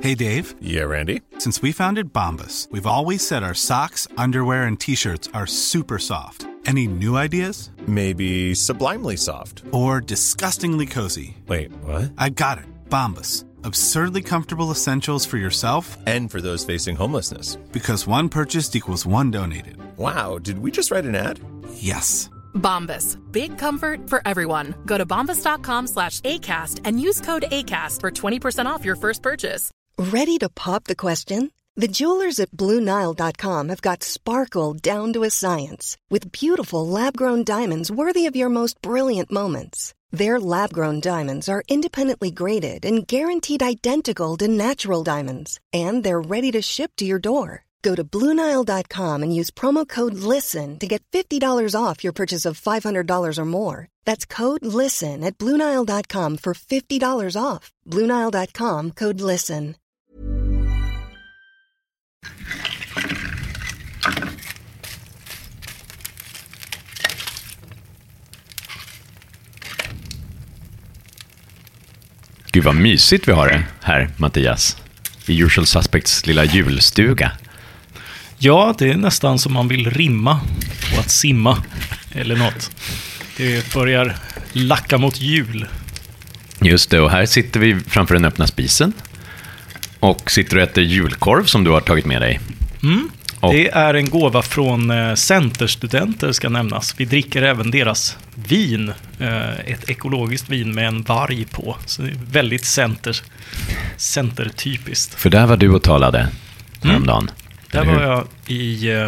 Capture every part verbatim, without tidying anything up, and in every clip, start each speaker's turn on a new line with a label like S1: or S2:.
S1: Hey, Dave.
S2: Yeah, Randy.
S1: Since we founded Bombas, we've always said our socks, underwear, and T-shirts are super soft. Any new ideas?
S2: Maybe sublimely soft.
S1: Or disgustingly cozy.
S2: Wait, what?
S1: I got it. Bombas. Absurdly comfortable essentials for yourself
S2: and for those facing homelessness.
S1: Because one purchased equals one donated.
S2: Wow, did we just write an ad?
S1: Yes.
S3: Bombas. Big comfort for everyone. Go to bombas.com slash ACAST and use code ACAST for twenty percent off your first purchase.
S4: Ready to pop the question? The jewelers at Blue Nile dot com have got sparkle down to a science with beautiful lab-grown diamonds worthy of your most brilliant moments. Their lab-grown diamonds are independently graded and guaranteed identical to natural diamonds, and they're ready to ship to your door. Go to Blue Nile dot com and use promo code LISTEN to get fifty dollars off your purchase of five hundred dollars or more. That's code LISTEN at Blue Nile dot com for fifty dollars off. Blue Nile dot com, code LISTEN.
S5: Gud vad mysigt vi har det här, Mattias. I Usual Suspects lilla julstuga.
S6: Ja, det är nästan som man vill rimma på att simma eller något. Det börjar lacka mot jul.
S5: Just det, och här sitter vi framför den öppna spisen. Och sitter och äter julkorv som du har tagit med dig.
S6: Mm. Det är en gåva från Centerstudenter, ska nämnas. Vi dricker även deras vin. Ett ekologiskt vin med en varg på. Så det är väldigt center, centertypiskt.
S5: För där var du och talade häromdagen.
S6: Mm. Där var jag i eh,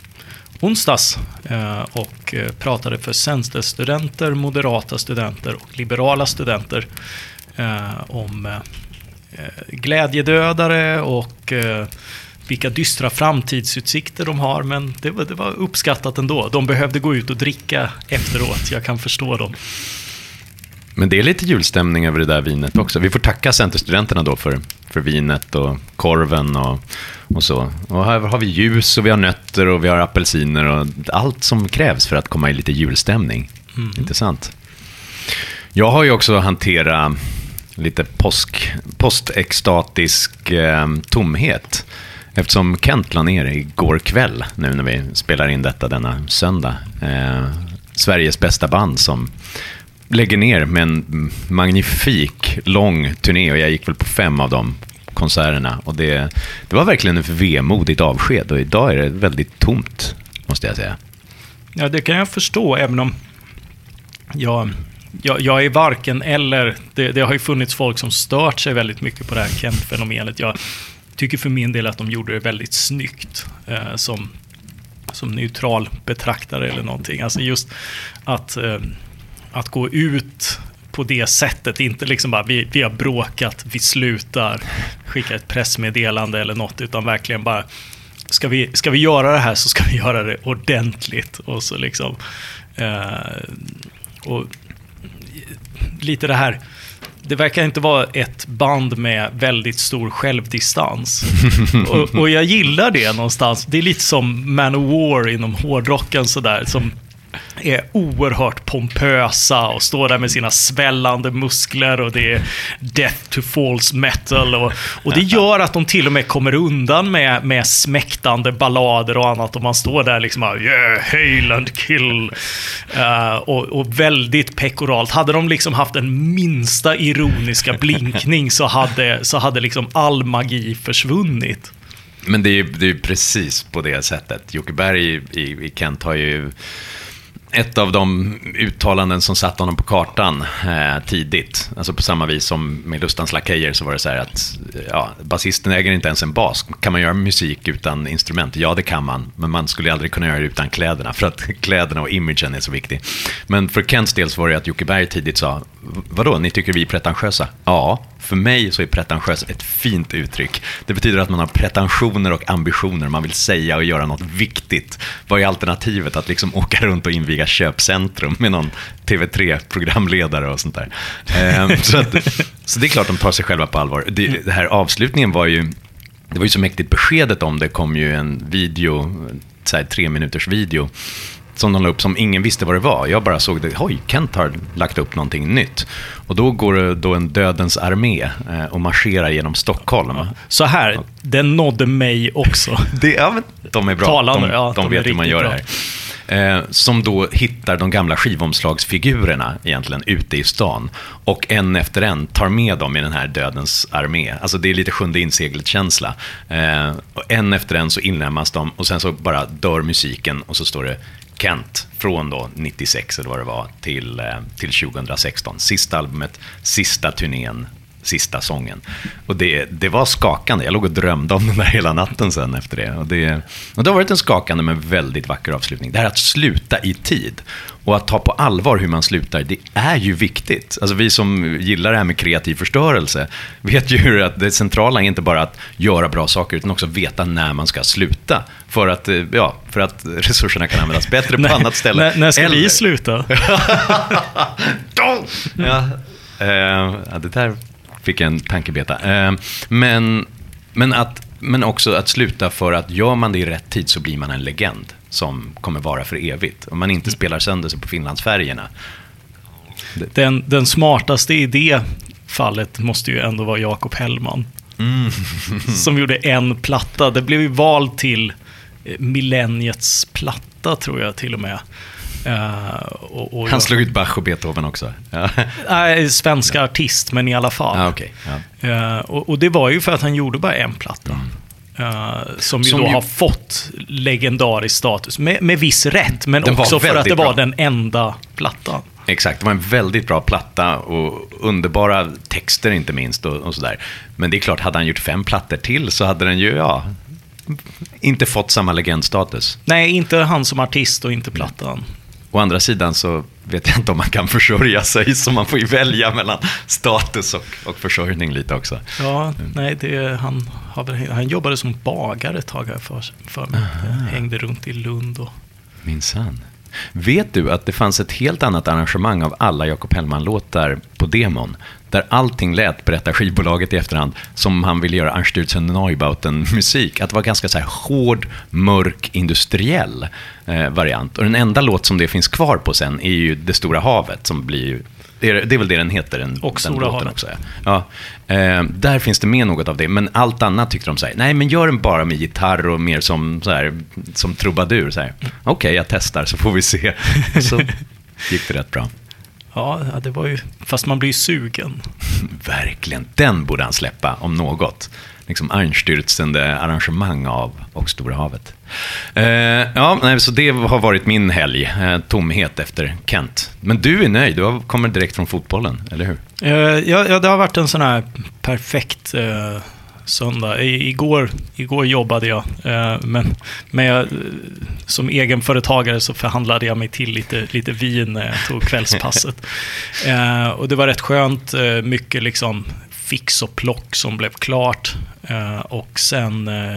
S6: onsdags eh, och eh, pratade för Centerstudenter, moderata studenter och liberala studenter eh, om eh, glädjedödare och eh, vilka dystra framtidsutsikter de har, men det var, det var uppskattat ändå. De behövde gå ut och dricka efteråt, jag kan förstå dem.
S5: Men det är lite julstämning över det där vinet också. Vi får tacka Centerstudenterna då för, för vinet och korven och, och så. Och här har vi ljus och vi har nötter och vi har apelsiner och allt som krävs för att komma i lite julstämning. Mm. Intressant. Jag har ju också hanterat lite påsk, postextatisk eh, tomhet. Eftersom Kent la ner igår kväll, nu när vi spelar in detta denna söndag. Eh, Sveriges bästa band som lägger ner med en magnifik lång turné, och jag gick väl på fem av de konserterna. Och det, det var verkligen ett vemodigt avsked, och idag är det väldigt tomt, måste jag säga.
S6: Ja, det kan jag förstå, även om jag, jag, jag är varken eller. Det, det har ju funnits folk som stört sig väldigt mycket på det här Kent-fenomenet. Jag tycker för min del att de gjorde det väldigt snyggt eh, som, som neutral betraktare eller någonting. Alltså just att, eh, att gå ut på det sättet, inte liksom bara vi, vi har bråkat, vi slutar, skicka ett pressmeddelande eller något, utan verkligen bara ska vi, ska vi göra det här så ska vi göra det ordentligt. Och så liksom eh, och lite det här, det verkar inte vara ett band med väldigt stor självdistans. och, och jag gillar det någonstans. Det är lite som Manowar inom hårdrocken sådär, som är oerhört pompösa och står där med sina svällande muskler, och det är death to false metal, och, och det gör att de till och med kommer undan med, med smäktande ballader och annat, och man står där liksom yeah, hail and kill uh, och, och väldigt pekoralt. Hade de liksom haft en minsta ironiska blinkning så hade, så hade liksom all magi försvunnit.
S5: Men det är ju det är precis på det sättet. Jocke Berg i, i Kent har ju ett av de uttalanden som satt honom på kartan eh, tidigt. Alltså på samma vis som med Lustans Lakejer, så var det så här att ja, basisten äger inte ens en bas. Kan man göra musik utan instrument? Ja, det kan man. Men man skulle aldrig kunna göra det utan kläderna, för att kläderna och imagen är så viktig. Men för Kents del så var det att Jocke Berg tidigt sa: vadå, ni tycker vi är pretentiösa? Ja, för mig så är pretentiös ett fint uttryck. Det betyder att man har pretensioner och ambitioner. Man vill säga och göra något viktigt. Vad är alternativet? Att liksom åka runt och inviga köpcentrum med någon T V tre-programledare och sånt där. Ehm, så, att, så det är klart de tar sig själva på allvar. Det, det här avslutningen var ju, det var ju så mäktigt beskedet om det. Kom ju en video, så här, tre minuters video som de la upp som ingen visste vad det var. Jag bara såg det, oj, Kent har lagt upp någonting nytt. Och då går det då en dödens armé eh, och marscherar genom Stockholm. Ja.
S6: Så här, ja. Den nådde mig också.
S5: Det, ja, men de är bra,
S6: Talande,
S5: de,
S6: ja,
S5: de,
S6: de
S5: vet hur man gör bra. Det här. Eh, som då hittar de gamla skivomslagsfigurerna egentligen ute i stan och en efter en tar med dem i den här dödens armé. Alltså det är lite sjunde inseglet-känsla. Eh, och en efter en så inlämnas de och sen så bara dör musiken och så står det Kent från då nittiosex eller vad det var till, eh, till tjugohundrasexton. Sista albumet, sista turnén, sista sången. Och det, det var skakande. Jag låg och drömde om den där hela natten sen efter det. Och det, och det har varit en skakande men väldigt vacker avslutning. Det här att sluta i tid och att ta på allvar hur man slutar, det är ju viktigt. Alltså vi som gillar det här med kreativ förstörelse vet ju att det centrala är inte bara att göra bra saker utan också veta när man ska sluta. För att, ja, för att resurserna kan användas bättre på annat ställe.
S6: När, när ska
S5: Eller...
S6: vi sluta?
S5: ja, uh, ja, det där fick en tankebeta. Uh, men, men, att, men också att sluta för att gör man det i rätt tid så blir man en legend som kommer vara för evigt. Om man inte spelar sönder sig på Finlandsfärgerna.
S6: Den, den smartaste i det fallet måste ju ändå vara Jakob Hellman. Mm. Som gjorde en platta. Det blev ju vald till millenniets platta tror jag till och med. Uh, och, och
S5: Han jag... slog ut Bach och Beethoven också. Ja.
S6: Nej, svenska ja. artist, men i alla fall.
S5: Ah, okay. ja.
S6: uh, och, och det var ju för att han gjorde bara en platta. Mm. Uh, som ju som då ju... har fått legendarisk status. Med, med viss rätt, men den också för att det var bra. Den enda plattan.
S5: Exakt, det var en väldigt bra platta och underbara texter inte minst och, och sådär. Men det är klart, hade han gjort fem plattor till så hade den ju, ja... inte fått samma legendstatus.
S6: Nej, inte han som artist och inte plattan.
S5: Å andra sidan så vet jag inte om man kan försörja sig, så man får ju välja mellan status och, och försörjning lite också.
S6: Ja, mm. nej, det, han, han jobbade som bagare ett tag här för, för mig. Hängde runt i Lund. Och...
S5: Minsann. Vet du att det fanns ett helt annat arrangemang av alla Jakob Hellman-låtar på demon, där allting lät, berättar skivbolaget i efterhand, som han ville göra Einstürzen Neubauten-musik. Att det var ganska så här hård, mörk, industriell eh, variant. Och den enda låt som det finns kvar på sen är ju Det stora havet, som blir ju, det är, det är väl det den heter, den,
S6: och
S5: den
S6: Stora
S5: låten
S6: havet.
S5: Också. Ja. Eh, där finns det med något av det, men allt annat tyckte de så här, nej men gör den bara med gitarr och mer som, så här, som trubadur. Okej, okay, jag testar så får vi se. Så gick det rätt bra.
S6: Ja, det var ju... Fast man blir sugen.
S5: Verkligen. Den borde han släppa om något. Liksom Einstürzende arrangemang av Och Stora havet. Eh, ja, nej, så det har varit min helg. Eh, tomhet efter Kent. Men du är nöjd. Du kommer direkt från fotbollen, eller hur?
S6: Eh, ja, ja, det har varit en sån här perfekt... Eh... söndag. I, igår, igår jobbade jag, eh, men, men jag, som egenföretagare så förhandlade jag mig till lite, lite vin när jag tog kvällspasset. eh, och det var rätt skönt, eh, mycket liksom fix och plock som blev klart. Eh, och sen eh,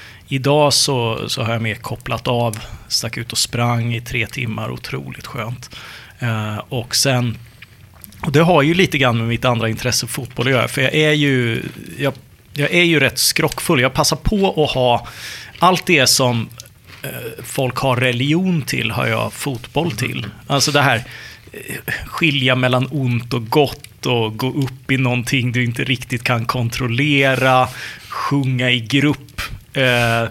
S6: idag så, så har jag mer kopplat av, stack ut och sprang i tre timmar, otroligt skönt. Eh, och sen, och det har ju lite grann med mitt andra intresse fotboll att göra, för jag är ju, jag Jag är ju rätt skrockfull. Jag passar på att ha allt det som eh, folk har religion till, har jag fotboll till. Alltså det här eh, skilja mellan ont och gott och gå upp i någonting du inte riktigt kan kontrollera, sjunga i grupp, eh,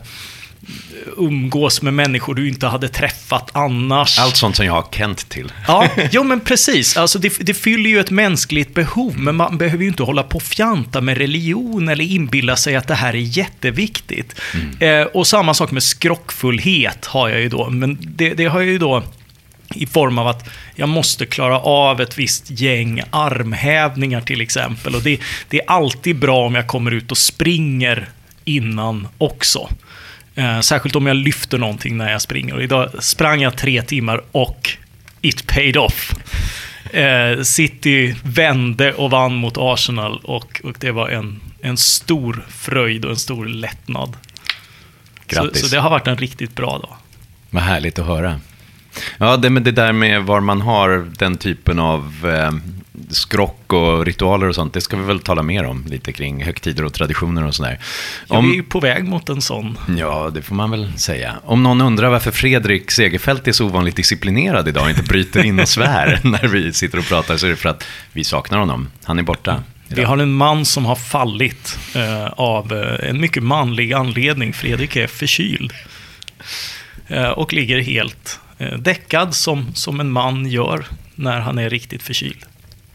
S6: umgås med människor du inte hade träffat annars.
S5: Allt sånt som jag har Kent till.
S6: Ja, jo, men precis. Alltså det, det fyller ju ett mänskligt behov, men man behöver ju inte hålla på och fjanta med religion eller inbilla sig att det här är jätteviktigt. Mm. Eh, och samma sak med skrockfullhet har jag ju då, men det, det har jag ju då i form av att jag måste klara av ett visst gäng armhävningar till exempel. Och det, det är alltid bra om jag kommer ut och springer innan också. Eh, särskilt om jag lyfter någonting när jag springer. Och idag sprang jag tre timmar och it paid off. Eh, City vände och vann mot Arsenal och, och det var en, en stor fröjd och en stor lättnad.
S5: Grattis.
S6: Så, så det har varit en riktigt bra dag.
S5: Vad härligt att höra. Ja, det med det där med var man har den typen av eh, skrock och ritualer och sånt, det ska vi väl tala mer om lite kring högtider och traditioner och sådär.
S6: Ja, vi är ju på väg mot en sån.
S5: Ja, det får man väl säga. Om någon undrar varför Fredrik Segerfeldt är så ovanligt disciplinerad idag och inte bryter in och svär när vi sitter och pratar, så är det för att vi saknar honom. Han är borta.
S6: Vi har en man som har fallit eh, av eh, en mycket manlig anledning. Fredrik är förkyld eh, och ligger helt eh, däckad som, som en man gör när han är riktigt förkyld.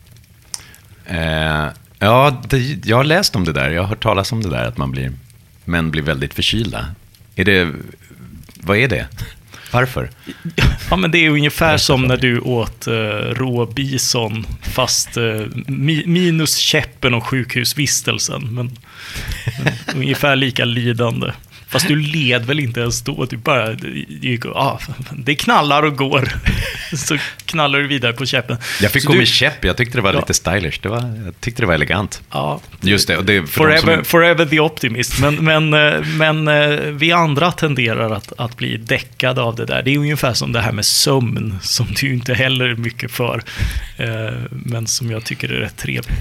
S5: Eh, ja, det, jag har läst om det där. Jag har hört talas om det där, att man blir, män blir väldigt förkylda. Är det, vad är det? Varför?
S6: Ja, men det är ungefär som när du åt uh, rå bison fast uh, mi- minus käppen och sjukhusvistelsen. Men, men ungefär lika lidande. Fast du led väl inte ens då? Du bara, gick, ah, det knallar och går. Så knallar du vidare på käppen.
S5: Jag fick
S6: så
S5: gå
S6: du,
S5: med käpp. Jag tyckte det var
S6: ja.
S5: lite stylish. Det var, jag tyckte det var elegant.
S6: Ja.
S5: Just det. Och det för
S6: forever,
S5: som...
S6: forever the optimist. Men, men, men vi andra tenderar att, att bli däckade av det där. Det är ungefär som det här med sömn, som du inte heller är mycket för. Men som jag tycker är rätt trevligt.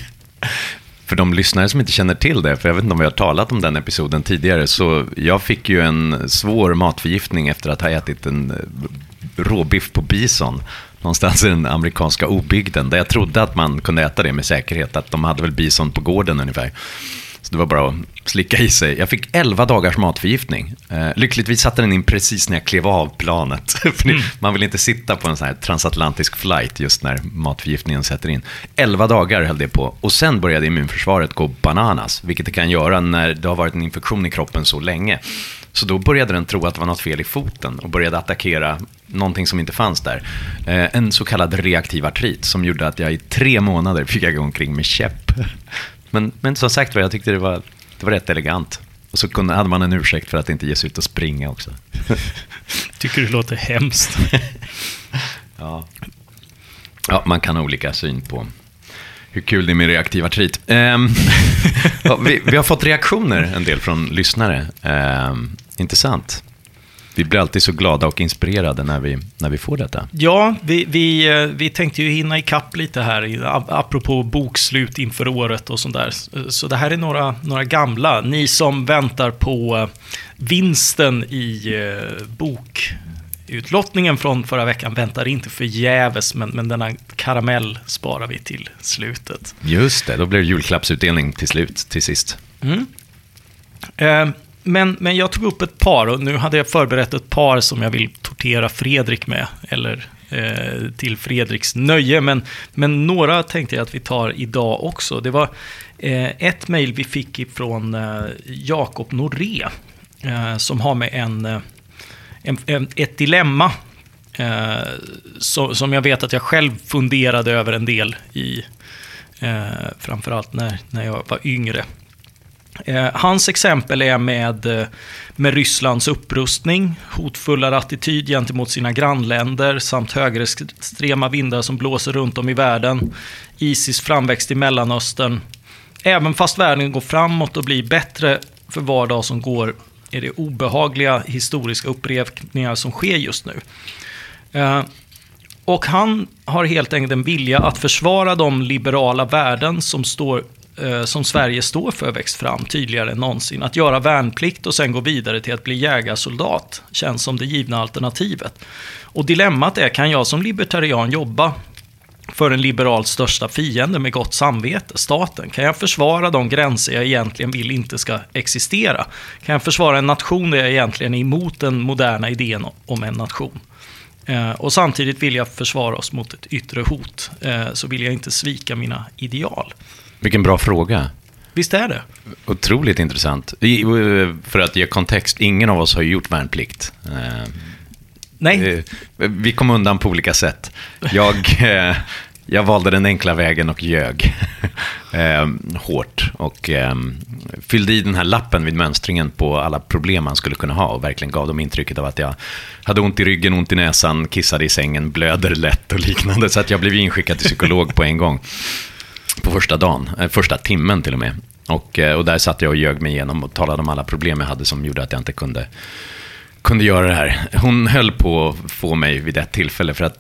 S5: För de lyssnare som inte känner till det, för jag vet inte om vi har talat om den episoden tidigare, så jag fick ju en svår matförgiftning efter att ha ätit en råbiff på bison någonstans i den amerikanska obygden, där jag trodde att man kunde äta det med säkerhet, att de hade väl bison på gården ungefär. Så det var bara att slicka i sig. Jag fick elva dagars matförgiftning. Eh, lyckligtvis satte den in precis när jag klev av planet. För mm. Man vill inte sitta på en sån här transatlantisk flight just när matförgiftningen sätter in. elva dagar höll det på. Och sen började immunförsvaret gå bananas, vilket det kan göra när det har varit en infektion i kroppen så länge. Så då började den tro att det var något fel i foten och började attackera någonting som inte fanns där. Eh, en så kallad reaktiv artrit som gjorde att jag i tre månader fick jag gå omkring med käpp. Men, men som sagt, jag tyckte det var, det var rätt elegant. Och så kunde, hade man en ursäkt för att inte ge sig ut och springa också.
S6: Tycker det låter hemskt.
S5: Ja. Ja, man kan ha olika syn på hur kul det är med reaktiv artrit. Um, ja, vi, vi har fått reaktioner en del från lyssnare. Um, intressant. Vi blir alltid så glada och inspirerade när vi, när vi får detta.
S6: Ja, vi, vi, vi tänkte ju hinna ikapp lite här, apropå bokslut inför året och sånt där. Så det här är några, några gamla. Ni som väntar på vinsten i bokutlottningen från förra veckan väntar inte förgäves, men, men denna karamell sparar vi till slutet.
S5: Just det, då blir det julklappsutdelning till slut, till sist.
S6: Mm. Eh, Men, men jag tog upp ett par, och nu hade jag förberett ett par som jag vill tortera Fredrik med, eller eh, till Fredriks nöje, men, men några tänkte jag att vi tar idag också. Det var eh, ett mejl vi fick ifrån eh, Jakob Noré eh, som har med en, en, en, ett dilemma eh, så, som jag vet att jag själv funderade över en del i, eh, framförallt när, när jag var yngre. Eh, hans exempel är med, eh, med Rysslands upprustning, hotfullare attityd gentemot sina grannländer samt högerextrema vindar som blåser runt om i världen, Isis framväxt i Mellanöstern. Även fast världen går framåt och blir bättre för var dag som går, är det obehagliga historiska upprepningar som sker just nu. Eh, och han har helt enkelt en vilja att försvara de liberala värden som står som Sverige står för växt fram tydligare än någonsin. Att göra värnplikt och sen gå vidare till att bli jägarsoldat känns som det givna alternativet. Och dilemmat är, kan jag som libertarian jobba för en liberals största fiende med gott samvete, staten? Kan jag försvara de gränser jag egentligen vill inte ska existera? Kan jag försvara en nation där jag egentligen är emot den moderna idén om en nation? Eh, och samtidigt vill jag försvara oss mot ett yttre hot, eh, så vill jag inte svika mina ideal.
S5: Vilken bra fråga.
S6: Visst är det?
S5: Otroligt intressant. För att ge kontext, ingen av oss har gjort värnplikt.
S6: Nej.
S5: Vi kom undan på olika sätt. Jag, jag valde den enkla vägen och ljög hårt. Och fyllde i den här lappen vid mönstringen på alla problem man skulle kunna ha. Och verkligen gav dem intrycket av att jag hade ont i ryggen, ont i näsan, kissade i sängen, blöder lätt och liknande. Så att jag blev inskickad till psykolog på en gång. På första dagen, första timmen till och med. Och, och där satt jag och ljög mig igenom och talade om alla problem jag hade som gjorde att jag inte kunde, kunde göra det här. Hon höll på att få mig vid ett tillfälle för att jag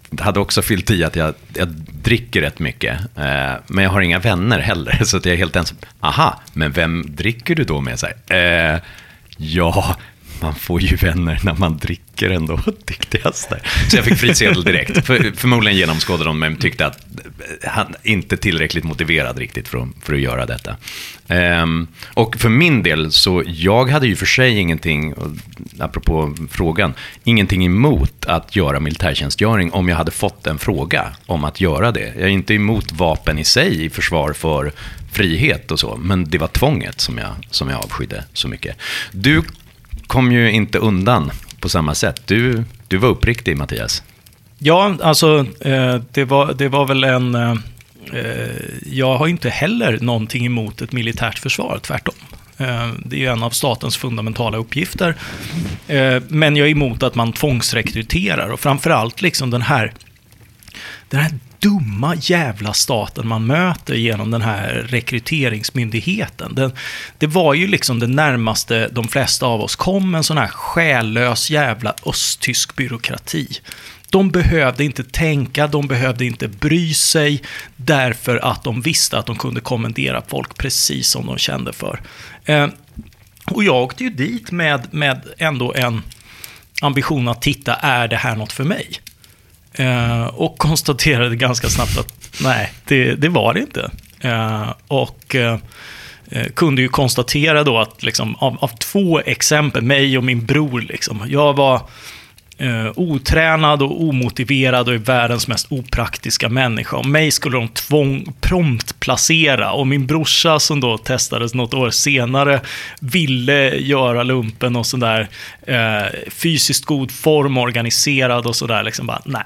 S5: hade också fyllt i att jag, jag dricker rätt mycket. Eh, men jag har inga vänner heller. Så att jag är helt ensam. Aha, men vem dricker du då med? Så här, eh, ja, man får ju vänner när man dricker ändå, tyckte jag. Så jag fick frisedel direkt. För, förmodligen genomskådade de, men tyckte att han inte tillräckligt motiverad riktigt för att, för att göra detta. Um, och för min del, så jag hade ju för sig ingenting, apropå frågan, ingenting emot att göra militärtjänstgöring om jag hade fått en fråga om att göra det. Jag är inte emot vapen i sig i försvar för frihet och så, men det var tvånget som jag, som jag avskydde så mycket. Du kom ju inte undan på samma sätt. Du, du var uppriktig, Mattias.
S6: Ja, alltså eh, det, var, det var väl en... Eh, jag har inte heller någonting emot ett militärt försvar, tvärtom. Eh, det är ju en av statens fundamentala uppgifter. Eh, men jag är emot att man tvångsrekryterar. Och framförallt liksom den här... Den här dumma jävla staten man möter genom den här rekryteringsmyndigheten. Den, det var ju liksom det närmaste de flesta av oss kom, en sån här själlös jävla östtysk byråkrati. De behövde inte tänka, de behövde inte bry sig, därför att de visste att de kunde kommendera folk precis som de kände för. Eh, och jag åkte ju dit med, med ändå en ambition att titta, är det här något för mig? Uh, och konstaterade ganska snabbt att nej, det, det var det inte. Uh, och uh, kunde ju konstatera då att liksom, av, av två exempel, mig och min bror, liksom, jag var uh, otränad och omotiverad och är världens mest opraktiska människa. Och mig skulle de tvång, prompt placera. Och min brorsa, som då testades något år senare, ville göra lumpen och sådär, uh, fysiskt god form, organiserad och sådär, liksom bara nej.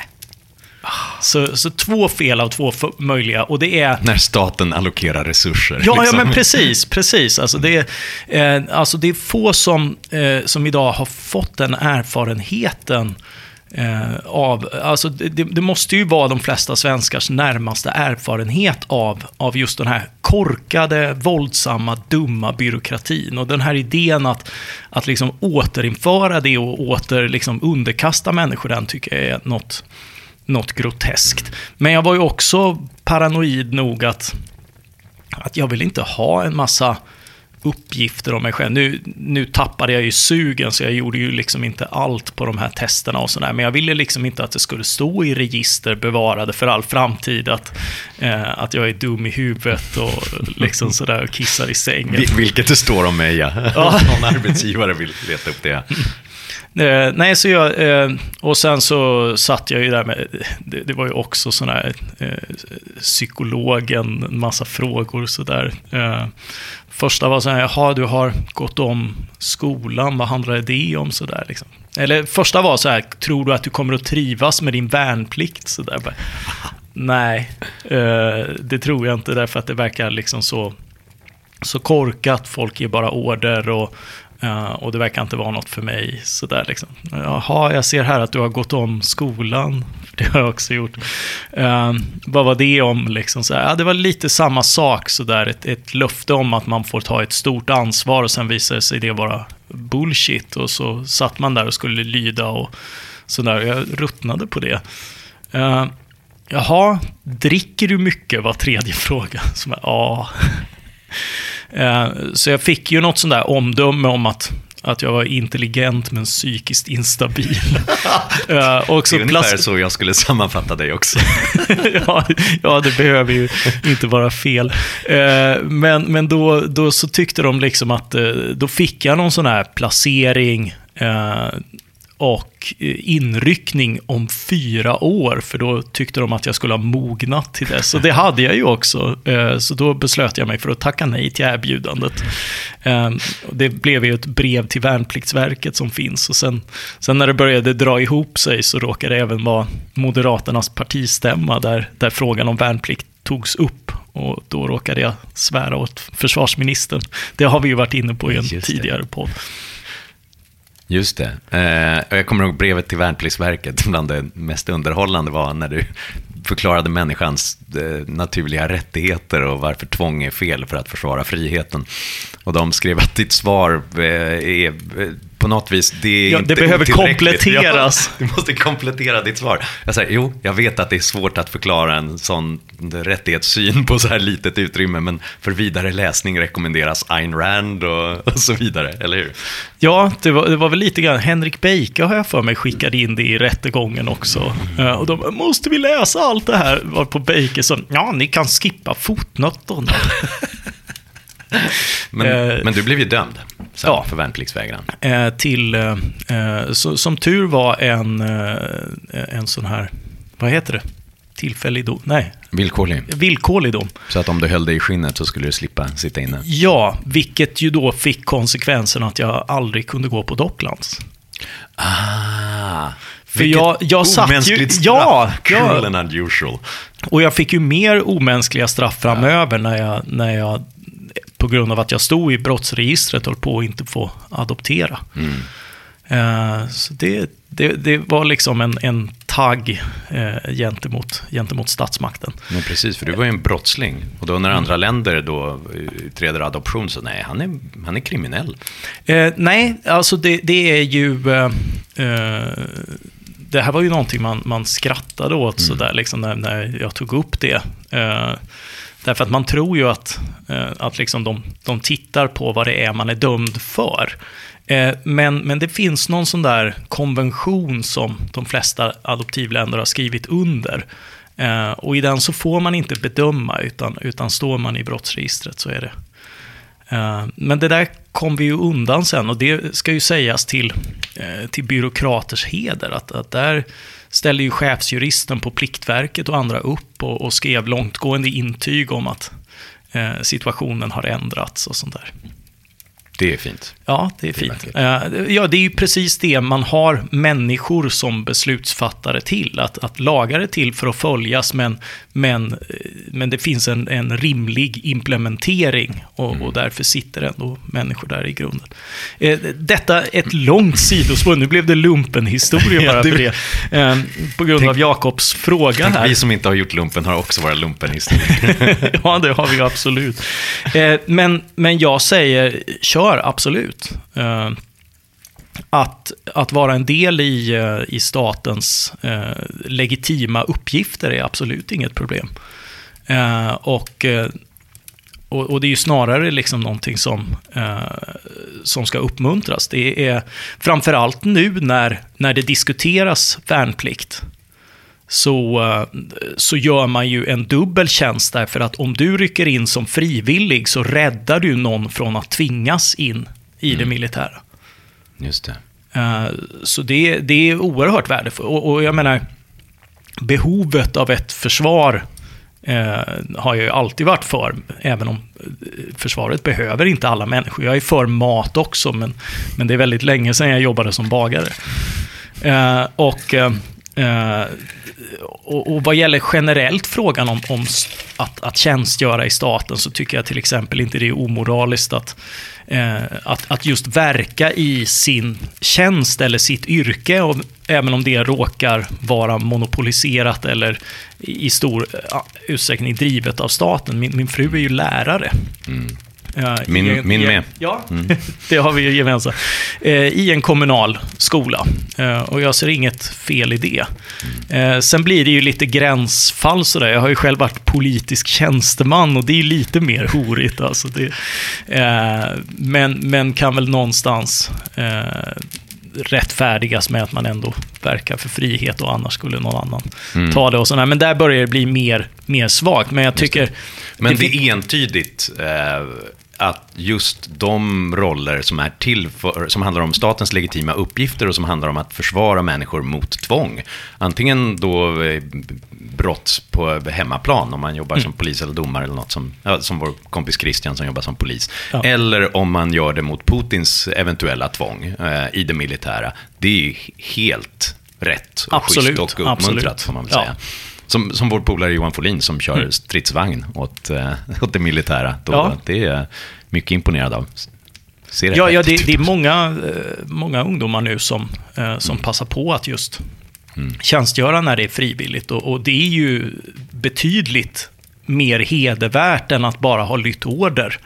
S6: Så, så två fel av två f- möjliga, och det är...
S5: När staten allokerar resurser.
S6: Ja,
S5: liksom.
S6: ja men precis, precis. Alltså det, är, eh, alltså det är få som, eh, som idag har fått den erfarenheten eh, av... Alltså det, det måste ju vara de flesta svenskars närmaste erfarenhet av, av just den här korkade, våldsamma, dumma byråkratin. Och den här idén att, att liksom återinföra det och åter liksom underkasta människor, den tycker jag är något... något groteskt. Men jag var ju också paranoid nog att, att jag vill inte ha en massa uppgifter om mig själv. Nu, nu tappade jag ju sugen, så jag gjorde ju liksom inte allt på de här testerna och sådär. Men jag ville liksom inte att det skulle stå i register bevarade för all framtid att, eh, att jag är dum i huvudet och liksom sådär och kissar i sängen.
S5: Vil- vilket det står om mig, ja.
S6: Ja.
S5: Någon arbetsgivare vill leta upp det.
S6: Eh, nej, så jag, eh, och sen så satt jag ju där med, det, det var ju också sån här eh, psykologen, en massa frågor sådär. Eh, första var så här, jaha, du har gått om skolan, vad handlar det om sådär liksom? Eller första var så här, tror du att du kommer att trivas med din värnplikt sådär? Bara, nej, eh, det tror jag inte, därför att det verkar liksom så, så korkat, folk ger bara order och Uh, och det verkar inte vara något för mig sådär liksom. Jaha, jag ser här att du har gått om skolan. Det har jag också gjort. Uh, vad var det om liksom så här? Ja, det var lite samma sak sådär. Ett, ett löfte om att man får ta ett stort ansvar, och sen visade sig det vara bullshit. Och så satt man där och skulle lyda och sådär. Jag ruttnade på det. Uh, jaha, dricker du mycket? Var tredje fråga. Som är, ja... Så jag fick ju något sånt där omdöme om att, att jag var intelligent men psykiskt instabil. Och så
S5: det är ungefär plast- så jag skulle sammanfatta dig också.
S6: ja, ja, det behöver ju inte vara fel. Men, men då, då så tyckte de liksom att då fick jag någon sån här placering och inryckning om fyra år, för då tyckte de att jag skulle ha mognat till det. Så det hade jag ju också. Så då beslöt jag mig för att tacka nej till erbjudandet. Det blev ju ett brev till Värnpliktsverket som finns. Och sen, sen när det började dra ihop sig så råkade det även vara Moderaternas partistämma där, där frågan om värnplikt togs upp. Och då råkade jag svära åt försvarsministern. Det har vi ju varit inne på i en tidigare podd.
S5: Just det. Eh, jag kommer ihåg brevet till Värnpliktsverket. Bland det mest underhållande var när du förklarade människans eh, naturliga rättigheter och varför tvång är fel för att försvara friheten. Och de skrev att ditt svar eh, är på något vis, det är
S6: ja,
S5: inte
S6: det behöver
S5: otillräckligt.
S6: kompletteras.
S5: Ja, du måste komplettera ditt svar. Jag säger, jo, jag vet att det är svårt att förklara en sån rättighetssyn på så här litet utrymme, men för vidare läsning rekommenderas Ayn Rand och, och så vidare, eller hur?
S6: Ja, det var, det var väl lite grann. Henrik Baker har jag för mig skickade in det i rättegången också. Mm. Uh, och de måste vi läsa allt det här? Var på Baker så, ja, ni kan skippa fotnoterna.
S5: men, uh, men du blev ju dömd sen,
S6: ja,
S5: för värnpliktsvägran.
S6: Uh, till, uh, uh, så, som tur var en, uh, en sån här, vad heter det? Tillfällig dom? Nej.
S5: Villkorlig.
S6: Villkorlig dom.
S5: Så att om du höll dig i skinnet så skulle du slippa sitta inne.
S6: Ja, vilket ju då fick konsekvensen att jag aldrig kunde gå på Docklands.
S5: Ah,
S6: för jag, jag satt ju... Ja,
S5: cruel and unusual.
S6: Och jag fick ju mer omänskliga straff framöver ja. när, jag, när jag, på grund av att jag stod i brottsregistret, höll på att inte få adoptera. Mm. Uh, så det, det, det var liksom en, en tagg uh, gentemot, gentemot statsmakten.
S5: Men precis, för du var ju en brottsling. Och då när mm. andra länder då träder adoption så nej, han är, han är kriminell.
S6: Uh, nej, alltså det, det är ju... Uh, uh, det här var ju någonting man, man skrattade åt mm. sådär, liksom när, när jag tog upp det. Uh, därför att man tror ju att, uh, att liksom de, de tittar på vad det är man är dömd för. Men, men det finns någon sån där konvention som de flesta adoptivländer har skrivit under. Och i den så får man inte bedöma, utan, utan står man i brottsregistret så är det. Men det där kom vi ju undan sen, och det ska ju sägas till, till byråkraters heder. Att, att där ställde ju chefsjuristen på Pliktverket och andra upp och, och skrev långtgående intyg om att situationen har ändrats och sånt där.
S5: Det är fint.
S6: Ja, det är fint. Ja, det är ju precis det man har människor som beslutsfattare till. Att, att lagar är till för att följas, men, men, men det finns en, en rimlig implementering och, mm. och därför sitter ändå människor där i grunden. Detta är ett långt sidospår. Nu blev det lumpenhistoria bara för det. På grund tänk, av Jakobs fråga här.
S5: Vi som inte har gjort lumpen har också våra lumpenhistorier.
S6: Ja, det har vi absolut. Men, men jag säger, kör absolut. Uh, att, att vara en del i, uh, i statens uh, legitima uppgifter är absolut inget problem. Uh, och, uh, och, och det är ju snarare liksom någonting som, uh, som ska uppmuntras. Det är framförallt nu när, när det diskuteras värnplikt. Så, så gör man ju en dubbel tjänst, därför att om du rycker in som frivillig så räddar du någon från att tvingas in i mm. det militära.
S5: Just det.
S6: Så det, det är oerhört värdefullt. Och, och jag menar, behovet av ett försvar eh, har jag ju alltid varit för, även om försvaret behöver inte alla människor. Jag är för mat också, men, men det är väldigt länge sedan jag jobbade som bagare. Eh, och... Eh, Uh, och, och vad gäller generellt frågan om, om att, att tjänstgöra i staten, så tycker jag till exempel inte det är omoraliskt att, uh, att, att just verka i sin tjänst eller sitt yrke, och även om det råkar vara monopoliserat eller i stor uh, utsträckning drivet av staten. Min, min fru är ju lärare. Mm. Uh,
S5: min,
S6: i,
S5: min
S6: i,
S5: med.
S6: Ja, mm. Det har vi ju gemensamt. Uh, I en kommunal skola. Uh, och jag ser inget fel i det. Uh, sen blir det ju lite gränsfall sådär. Jag har ju själv varit politisk tjänsteman, och det är lite mer horigt. Alltså det, uh, men, men kan väl någonstans uh, rättfärdigas med att man ändå verkar för frihet, och annars skulle någon annan mm. ta det och sådär. Men där börjar det bli mer, mer svagt. Men jag tycker...
S5: Men det, det är entydigt eh, att just de roller som är till för, som handlar om statens legitima uppgifter och som handlar om att försvara människor mot tvång. Antingen då eh, brott på hemmaplan, om man jobbar mm. som polis eller domare eller något, som, ja, som vår kompis Christian som jobbar som polis. Ja. Eller om man gör det mot Putins eventuella tvång eh, i det militära. Det är helt rätt och
S6: absolut,
S5: schysst och uppmuntrat,
S6: absolut.
S5: får man väl
S6: Ja.
S5: säga. Som, som vår polare Johan Folin som kör mm. stridsvagn åt, äh, åt det militära. Då,
S6: ja.
S5: Det är mycket imponerad av. Ser
S6: ja, ja det, det är många, många ungdomar nu som, eh, som mm. passar på att just mm. tjänstgöra när det är frivilligt. Och, och det är ju betydligt mer hedervärt än att bara ha lytt order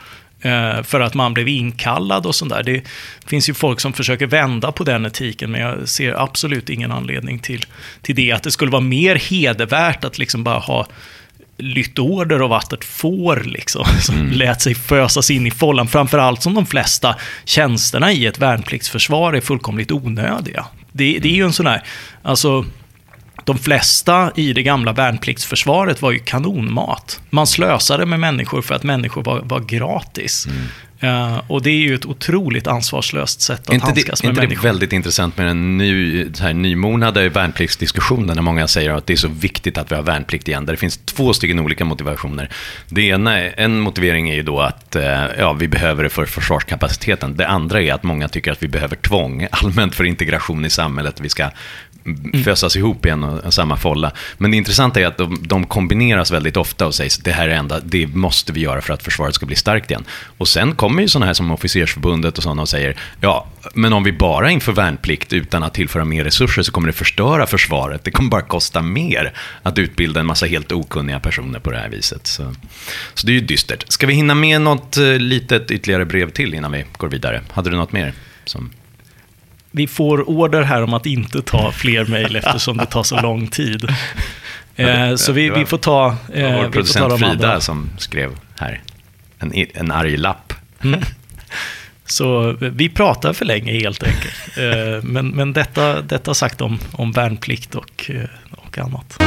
S6: eh, för att man blev inkallad och sånt där. Det finns ju folk som försöker vända på den etiken, men jag ser absolut ingen anledning till, till det. Att det skulle vara mer hedervärt att liksom bara ha lytt order av att ett får liksom, som mm. lät sig fösas in i follan. Framförallt som de flesta tjänsterna i ett värnpliktsförsvar är fullkomligt onödiga. Det, det är ju en sån här, alltså de flesta i det gamla värnpliktsförsvaret var ju kanonmat. Man slösade med människor för att människor var, var gratis. Mm. Uh, och det är ju ett otroligt ansvarslöst sätt att
S5: inte
S6: handskas
S5: det,
S6: med
S5: inte
S6: människor.
S5: Det är väldigt intressant med den ny, så här, nymonade värnpliktsdiskussionen när många säger att det är så viktigt att vi har värnplikt igen. Där det finns två stycken olika motivationer. Det ena, en motivering är ju då att uh, ja, vi behöver det för försvarskapaciteten. Det andra är att många tycker att vi behöver tvång allmänt för integration i samhället. Vi ska Mm. fösas ihop i en och samma folla. Men det intressanta är att de, de kombineras väldigt ofta och sägs att det här är enda, det måste vi göra för att försvaret ska bli starkt igen. Och sen kommer ju sådana här som Officersförbundet och sådana och säger, ja, men om vi bara inför värnplikt utan att tillföra mer resurser så kommer det förstöra försvaret. Det kommer bara kosta mer att utbilda en massa helt okunniga personer på det här viset. Så, så det är ju dystert. Ska vi hinna med något litet ytterligare brev till innan vi går vidare? Hade du något mer som...
S6: Vi får order här om att inte ta fler mejl eftersom det tar så lång tid. Eh, så vi, vi får ta...
S5: Eh, vår producent Frida andra. Som skrev här. En, en arg lapp. Mm.
S6: Så vi pratar för länge helt enkelt. Eh, men men detta, detta sagt om, om värnplikt och, och annat.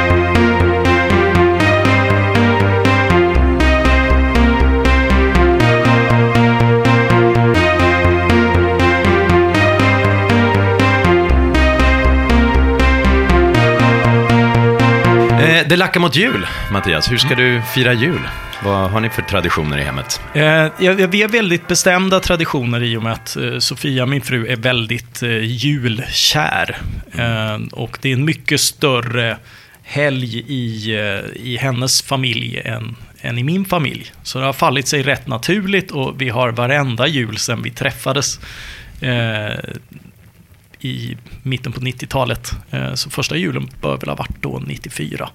S5: Det lackar mot jul, Mattias. Hur ska du fira jul? Vad har ni för traditioner i hemmet?
S6: Eh, ja, vi har väldigt bestämda traditioner i och med att eh, Sofia, min fru, är väldigt eh, julkär. Eh, och det är en mycket större helg i, eh, i hennes familj än, än i min familj. Så det har fallit sig rätt naturligt och vi har varenda jul sedan vi träffades eh, i mitten på nittiotalet. Så första julen bör väl ha varit då nittiofyra.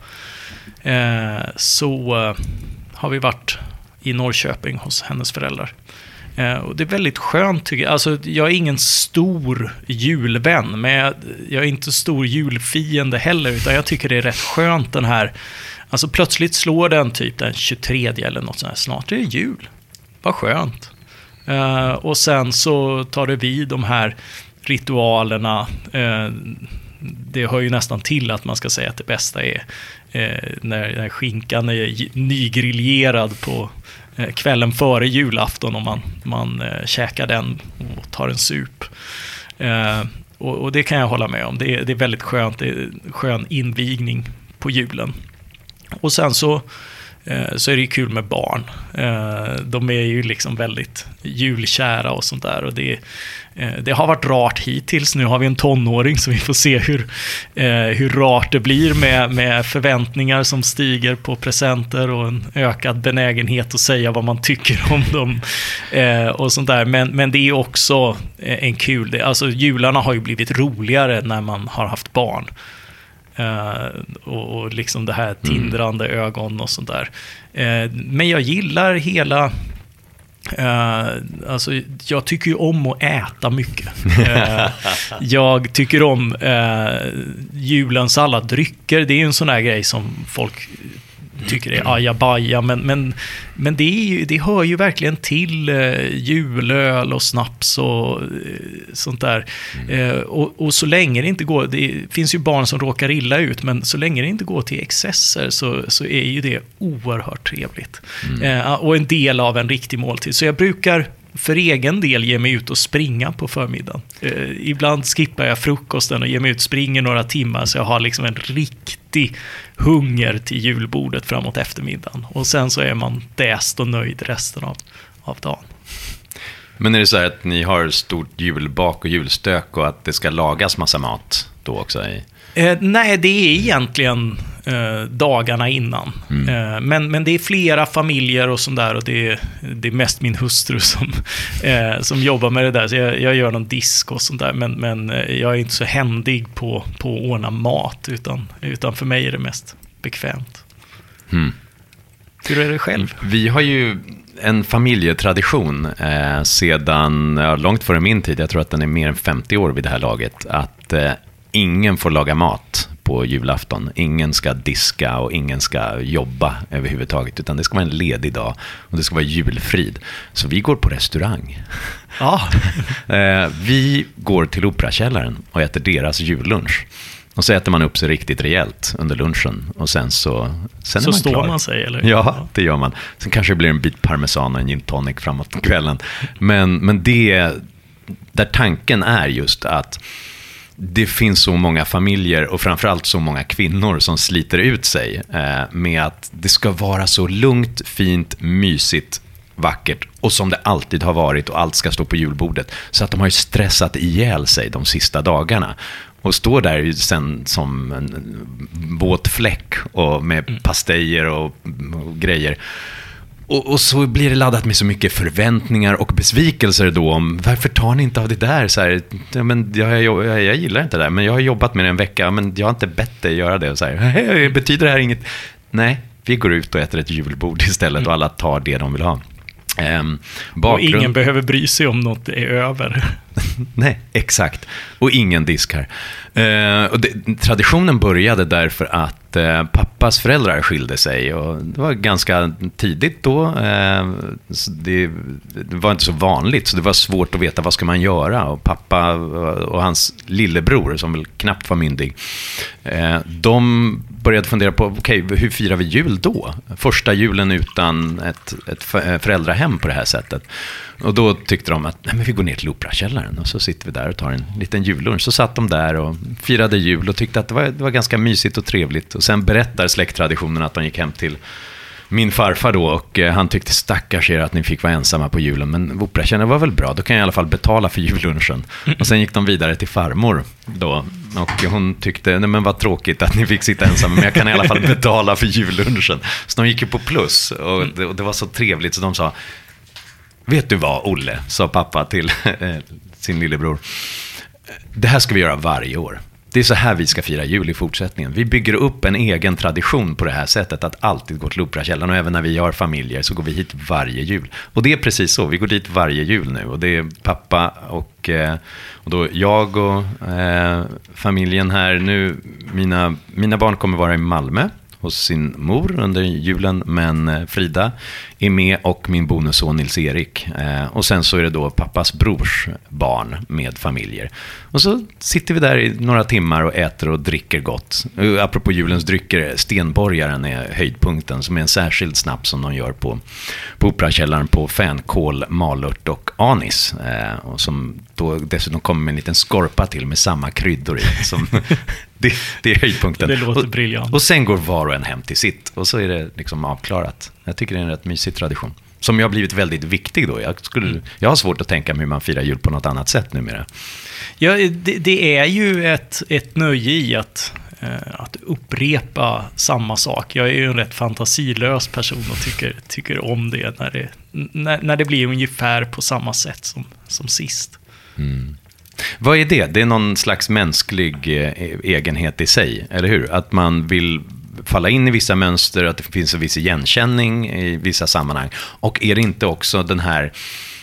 S6: Så har vi varit i Norrköping hos hennes föräldrar. Och det är väldigt skönt tycker jag. Alltså, jag är ingen stor julvän, men jag, jag är inte stor julfiende heller, utan jag tycker det är rätt skönt den här. Alltså plötsligt slår den typ den tjugotredje eller något sånt här. Snart är det jul. Vad skönt. Och sen så tar det vid de här ritualerna. Eh, det hör ju nästan till att man ska säga att det bästa är eh, när, när skinkan är nygriljerad på eh, kvällen före julafton och man, man eh, käkar den och tar en sup. Eh, och, och det kan jag hålla med om. Det är, det är väldigt skönt. Det är en skön invigning på julen. Och sen så så är det ju kul med barn. De är ju liksom väldigt julkära och sånt där. Och det, det har varit rart hittills. Nu har vi en tonåring så vi får se hur, hur rart det blir med, med förväntningar som stiger på presenter och en ökad benägenhet att säga vad man tycker om dem och sånt där. Men, men det är också en kul... Alltså jularna har ju blivit roligare när man har haft barn. Uh, och, och liksom det här tindrande mm. ögon och sånt där. Uh, men jag gillar hela... Uh, alltså, jag tycker ju om att äta mycket. Uh, jag tycker om uh, julens alla drycker. Det är ju en sån här grej som folk tycker är ajabaja, men, men, men det, är ju, det hör ju verkligen till eh, julöl och snaps och eh, sånt där. Mm. Eh, och, och så länge det inte går, det finns ju barn som råkar illa ut, men så länge det inte går till excesser så, så är ju det oerhört trevligt. Mm. Eh, och en del av en riktig måltid. Så jag brukar för egen del ge mig ut och springa på förmiddagen. Eh, ibland skippar jag frukosten och ger mig ut och springer några timmar så jag har liksom en riktig hunger till julbordet framåt eftermiddagen. Och sen så är man däst och nöjd resten av, av dagen.
S5: Men är det så här att ni har stort julbak och julstök och att det ska lagas massa mat då också? I...
S6: Eh, nej, det är egentligen eh, dagarna innan. Mm. Eh, men, men det är flera familjer och sånt där och det är, det är mest min hustru som, eh, som jobbar med det där. Så jag, jag gör någon disk och sånt där, men, men jag är inte så händig på, på att ordna mat utan, utan för mig är det mest bekvämt.
S5: Mm.
S6: Hur är det själv?
S5: Vi har ju en familjetradition eh, sedan ja, långt före min tid, jag tror att den är mer än femtio år vid det här laget, att eh, ingen får laga mat på julafton. Ingen ska diska och ingen ska jobba överhuvudtaget, utan det ska vara en ledig dag och det ska vara julfrid. Så vi går på restaurang.
S6: Ja.
S5: eh, vi går till Operakällaren och äter deras jullunch. Och så äter man upp sig riktigt rejält under lunchen. Och sen så... Sen
S6: så
S5: är man
S6: står
S5: klar.
S6: man sig, eller?
S5: Ja, det gör man. Sen kanske det blir en bit parmesan och en gin tonic framåt kvällen. Men, men det... Där tanken är just att det finns så många familjer och framförallt så många kvinnor som sliter ut sig eh, med att det ska vara så lugnt, fint, mysigt, vackert och som det alltid har varit och allt ska stå på julbordet. Så att de har ju stressat ihjäl sig de sista dagarna. Och står där sen som en våt fläck och med pastejer och, och grejer. Och, och så blir det laddat med så mycket förväntningar och besvikelser då om varför tar ni inte av det där? Så här, ja, men jag, jag, jag, jag gillar inte det där, men jag har jobbat med det en vecka, men jag har inte bett dig göra det. Så här, betyder det här inget? Nej, vi går ut och äter ett julbord istället och alla tar det de vill ha. Um,
S6: bakgrund... Och ingen behöver bry sig om något är över.
S5: Nej, exakt. Och ingen diskar. Uh, och det, traditionen började därför att uh, pappas föräldrar skilde sig. Och det var ganska tidigt då. Uh, det, det var inte så vanligt, så det var svårt att veta vad ska man göra. Och pappa och hans lillebror, som väl knappt var myndig, uh, de började fundera på, okej, okay, hur firar vi jul då? Första julen utan ett, ett föräldrahem på det här sättet. Och då tyckte de att nej, men vi går ner till Operakällaren och så sitter vi där och tar en liten jullunch. Så satt de där och firade jul och tyckte att det var, det var ganska mysigt och trevligt. Och sen berättar släkttraditionen att de gick hem till min farfar då, och eh, han tyckte stackars er att ni fick vara ensamma på julen, men Operakällaren var väl bra, då kan jag i alla fall betala för jullunchen. Och sen gick de vidare till farmor då, och hon tyckte, nej men vad tråkigt att ni fick sitta ensamma, men jag kan i alla fall betala för jullunchen. Så de gick ju på plus, och det, och det var så trevligt, så de sa, vet du vad, Olle, sa pappa till sin lillebror, det här ska vi göra varje år. Det är så här vi ska fira jul i fortsättningen. Vi bygger upp en egen tradition på det här sättet, att alltid gå till Operakällaren, och även när vi har familjer så går vi hit varje jul. Och det är precis så, vi går dit varje jul nu, och det är pappa och, och då jag och eh, familjen här nu. Mina, mina barn kommer vara i Malmö hos sin mor under julen, men Frida är med och min bonusson Nils-Erik. Eh, och sen så är det då pappas brors barn med familjer. Och så sitter vi där i några timmar och äter och dricker gott. Uh, apropå julens drycker, Stenborgaren är höjdpunkten, som är en särskild snaps som de gör på, på Operakällaren på fänkål, malört och anis. Eh, och som då dessutom kommer med en liten skorpa till med samma kryddor i. Som det, det är höjdpunkten.
S6: Det låter briljant.
S5: Och, och sen går var och en hem till sitt. Och så är det liksom avklarat. Jag tycker det är en rätt mysig tradition. Som jag har blivit väldigt viktig då. Jag, skulle, jag har svårt att tänka mig hur man firar jul på något annat sätt numera.
S6: Ja, det, det är ju ett, ett nöje i att, eh, att upprepa samma sak. Jag är ju en rätt fantasilös person och tycker, tycker om det när, det när, när det blir ungefär på samma sätt som, som sist.
S5: Mm. Vad är det? Det är någon slags mänsklig eh, egenhet i sig, eller hur? Att man vill falla in i vissa mönster, att det finns en viss igenkänning i vissa sammanhang. Och är det inte också den här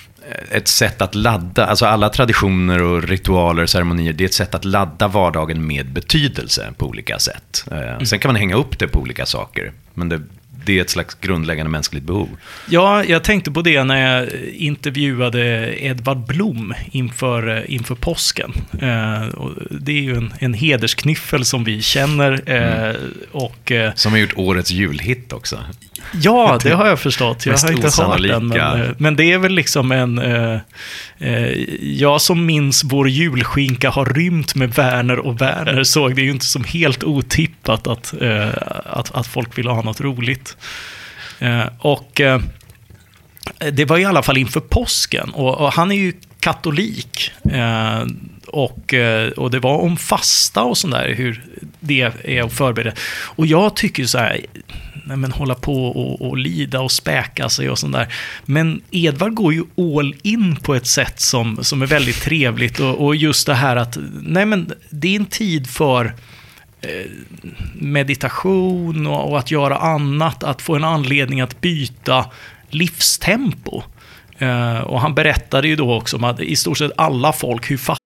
S5: ett sätt att ladda, alltså alla traditioner och ritualer och ceremonier, det är ett sätt att ladda vardagen med betydelse på olika sätt. Mm. Sen kan man hänga upp det på olika saker, men det, det är ett slags grundläggande mänskligt behov.
S6: Ja, jag tänkte på det när jag intervjuade Edvard Blom inför, inför påsken. Eh, och det är ju en, en hedersknyffel som vi känner. Eh, mm. och, eh,
S5: som har gjort årets julhit också.
S6: Ja, det har jag förstått. Jag har inte hört den. Men, men det är väl liksom en... Eh, eh, jag som minns vår julskinka har rymt med Werner och Werner såg det ju inte som helt otippat att, eh, att, att folk ville ha något roligt. Eh, och eh, det var i alla fall inför påsken. Och, och han är ju katolik. Eh, och, och det var om fasta och sånt där, hur det är att förbereda. Och jag tycker så här... Nej, men hålla på och, och lida och späka sig och sånt där. Men Edvard går ju all in på ett sätt som, som är väldigt trevligt. Och, och just det här att nej, men det är en tid för meditation och, och att göra annat, att få en anledning att byta livstempo. Uh, och han berättade ju då också om att i stort sett alla folk, hur fattar.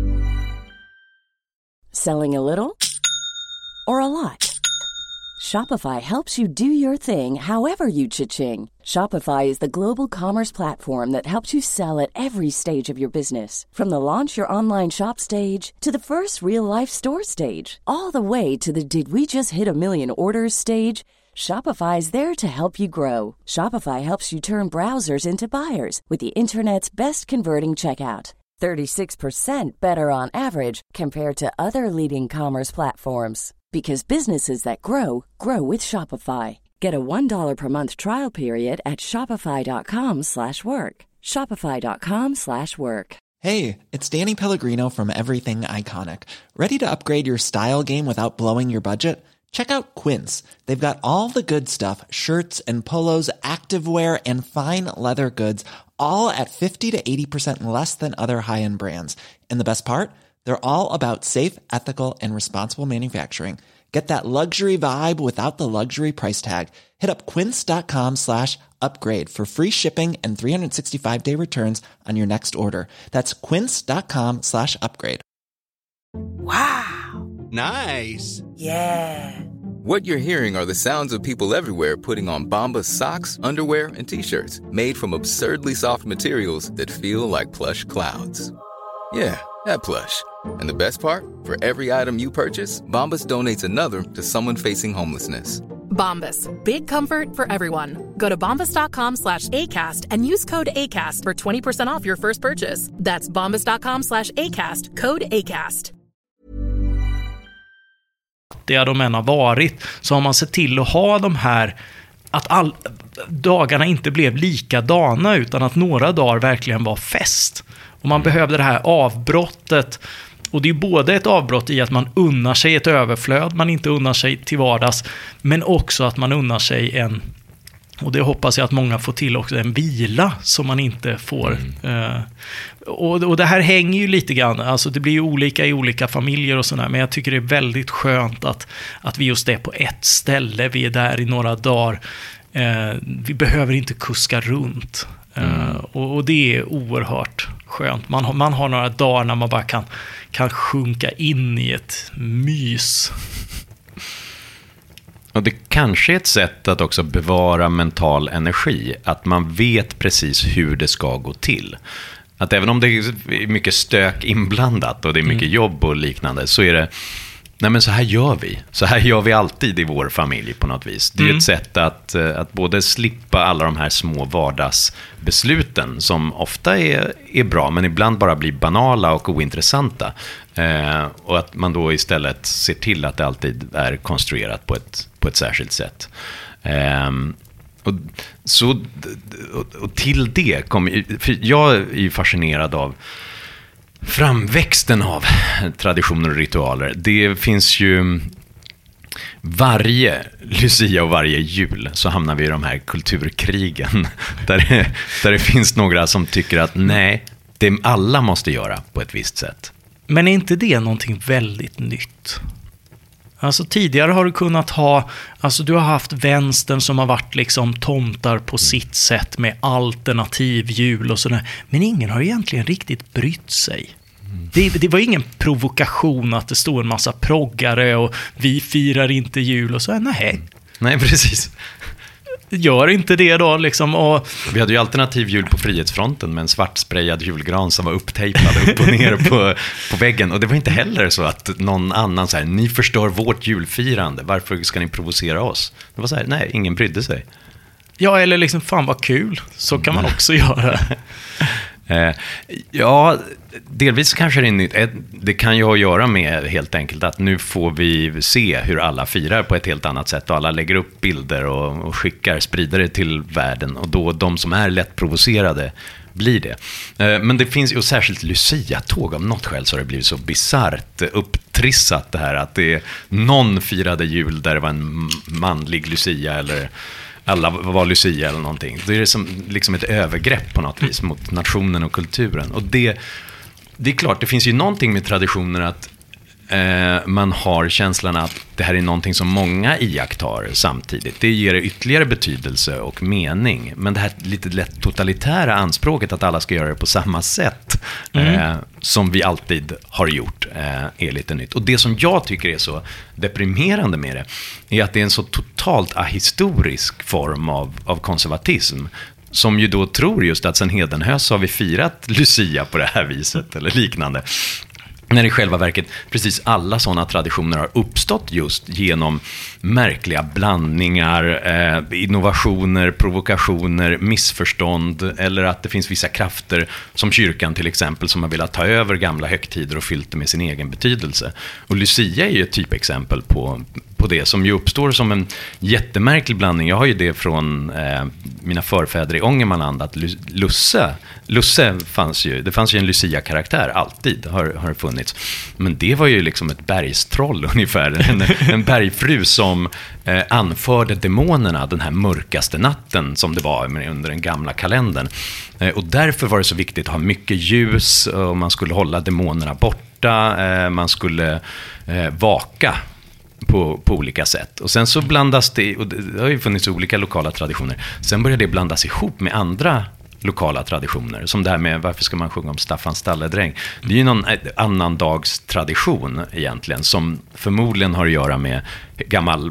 S7: Selling a little or a lot? Shopify helps you do your thing however you cha-ching. Shopify is the global commerce platform that helps you sell at every stage of your business. From the launch your online shop stage to the first real-life store stage, all the way to the did we just hit a million orders stage. Shopify is there to help you grow. Shopify helps you turn browsers into buyers with the internet's best converting checkout. thirty-six percent better on average compared to other leading commerce platforms. Because businesses that grow, grow with Shopify. Get a one dollar per month trial period at shopify.com slash work. Shopify.com slash work.
S8: Hey, it's Danny Pellegrino from Everything Iconic. Ready to upgrade your style game without blowing your budget? Check out Quince. They've got all the good stuff, shirts and polos, activewear, and fine leather goods, all at fifty to eighty percent less than other high-end brands. And the best part? They're all about safe, ethical, and responsible manufacturing. Get that luxury vibe without the luxury price tag. Hit up quince.com slash upgrade for free shipping and three sixty-five day returns on your next order. That's quince.com slash upgrade.
S9: Wow.
S10: Nice.
S9: Yeah.
S11: What you're hearing are the sounds of people everywhere putting on Bombas socks, underwear, and T-shirts made from absurdly soft materials that feel like plush clouds. Yeah, that plush. And the best part? For every item you purchase, Bombas donates another to someone facing homelessness.
S3: Bombas. Big comfort for everyone. Go to bombas.com slash ACAST and use code ACAST for twenty percent off your first purchase. That's bombas.com slash ACAST. Code ACAST.
S6: Det de än har varit, så har man sett till att ha de här, att all, dagarna inte blev likadana, utan att några dagar verkligen var fest. Och man behövde det här avbrottet. Och det är både ett avbrott i att man unnar sig ett överflöd man inte unnar sig till vardags, men också att man unnar sig en, och det hoppas jag att många får till också, en vila som man inte får. Mm. Uh, och, och det här hänger ju lite grann, alltså det blir ju olika i olika familjer och sådär, men jag tycker det är väldigt skönt att, att vi just är på ett ställe, vi är där i några dagar. Uh, vi behöver inte kuska runt. Mm. Uh, och, och det är oerhört skönt. Man har, man har några dagar när man bara kan, kan sjunka in i ett mys.
S5: Och det kanske är ett sätt att också bevara mental energi. Att man vet precis hur det ska gå till. Att även om det är mycket stök inblandat och det är mycket mm. jobb och liknande, så är det, nej men så här gör vi. Så här gör vi alltid i vår familj på något vis. Det är mm. ett sätt att, att både slippa alla de här små vardagsbesluten som ofta är, är bra, men ibland bara blir banala och ointressanta. Eh, och att man då istället ser till att det alltid är konstruerat på ett, på ett särskilt sätt. Eh, och, så, och, och till det kommer, för jag är ju fascinerad av framväxten av traditioner och ritualer. Det finns ju varje Lucia och varje jul så hamnar vi i de här kulturkrigen där det, där det finns några som tycker att nej, det alla måste göra på ett visst sätt.
S6: Men är inte det någonting väldigt nytt? Alltså tidigare har du kunnat ha, alltså du har haft vänstern som har varit liksom tomtar på sitt sätt med alternativ jul och sådär. Men ingen har egentligen riktigt brytt sig. Det, det var ingen provokation att det står en massa proggare och vi firar inte jul och så. Nej.
S5: Nej, precis.
S6: Gör inte det då liksom. Och
S5: vi hade ju alternativ jul på Frihetsfronten med en svartsprayad julgran som var upptejpad upp och ner på, på väggen. Och det var inte heller så att någon annan så här, ni förstör vårt julfirande, varför ska ni provocera oss? Det var så här, nej, ingen brydde sig.
S6: Ja, eller liksom, fan vad kul. Så kan man också göra.
S5: Eh, ja, delvis kanske det är nytt. Det kan ju ha att göra med helt enkelt att nu får vi se hur alla firar på ett helt annat sätt och alla lägger upp bilder och, och skickar, sprider det till världen, och då de som är lätt provocerade blir det. Eh, men det finns ju särskilt Lucia-tåg, av något skäl så har det blivit så bizarrt upptrissat det här att det är någon firade jul där det var en manlig Lucia eller alla var Lucia eller någonting. Det är som liksom ett övergrepp på något vis mot nationen och kulturen. Och det, det är klart, det finns ju någonting med traditioner att eh, man har känslan att det här är någonting som många iakttar samtidigt. Det ger ytterligare betydelse och mening. Men det här lite lätt totalitära anspråket att alla ska göra det på samma sätt mm. eh, som vi alltid har gjort eh, är lite nytt. Och det som jag tycker är så deprimerande med det är att det är en så totalt ahistorisk form av, av konservatism som ju då tror just att sen Hedenhös har vi firat Lucia på det här viset eller liknande. När i själva verket precis alla sådana traditioner har uppstått just genom märkliga blandningar, eh, innovationer, provokationer, missförstånd eller att det finns vissa krafter som kyrkan till exempel som har velat ta över gamla högtider och fyllt det med sin egen betydelse. Och Lucia är ju ett typexempel på, på det som ju uppstår som en jättemärklig blandning. Jag har ju det från eh, mina förfäder i Ångermanland att Lusse, Lusse fanns ju, det fanns ju en Lucia-karaktär alltid, har, har funnits. Men det var ju liksom ett bergstroll ungefär, en, en bergfru som eh, anförde demonerna den här mörkaste natten som det var under den gamla kalendern. Eh, och därför var det så viktigt att ha mycket ljus och man skulle hålla demonerna borta, eh, man skulle eh, vaka på, på olika sätt. Och sen så blandas det, och det har ju funnits olika lokala traditioner, sen började det blandas ihop med andra lokala traditioner, som det här med varför ska man sjunga om Staffan stalledräng. Det är ju någon annan dags tradition egentligen som förmodligen har att göra med gammal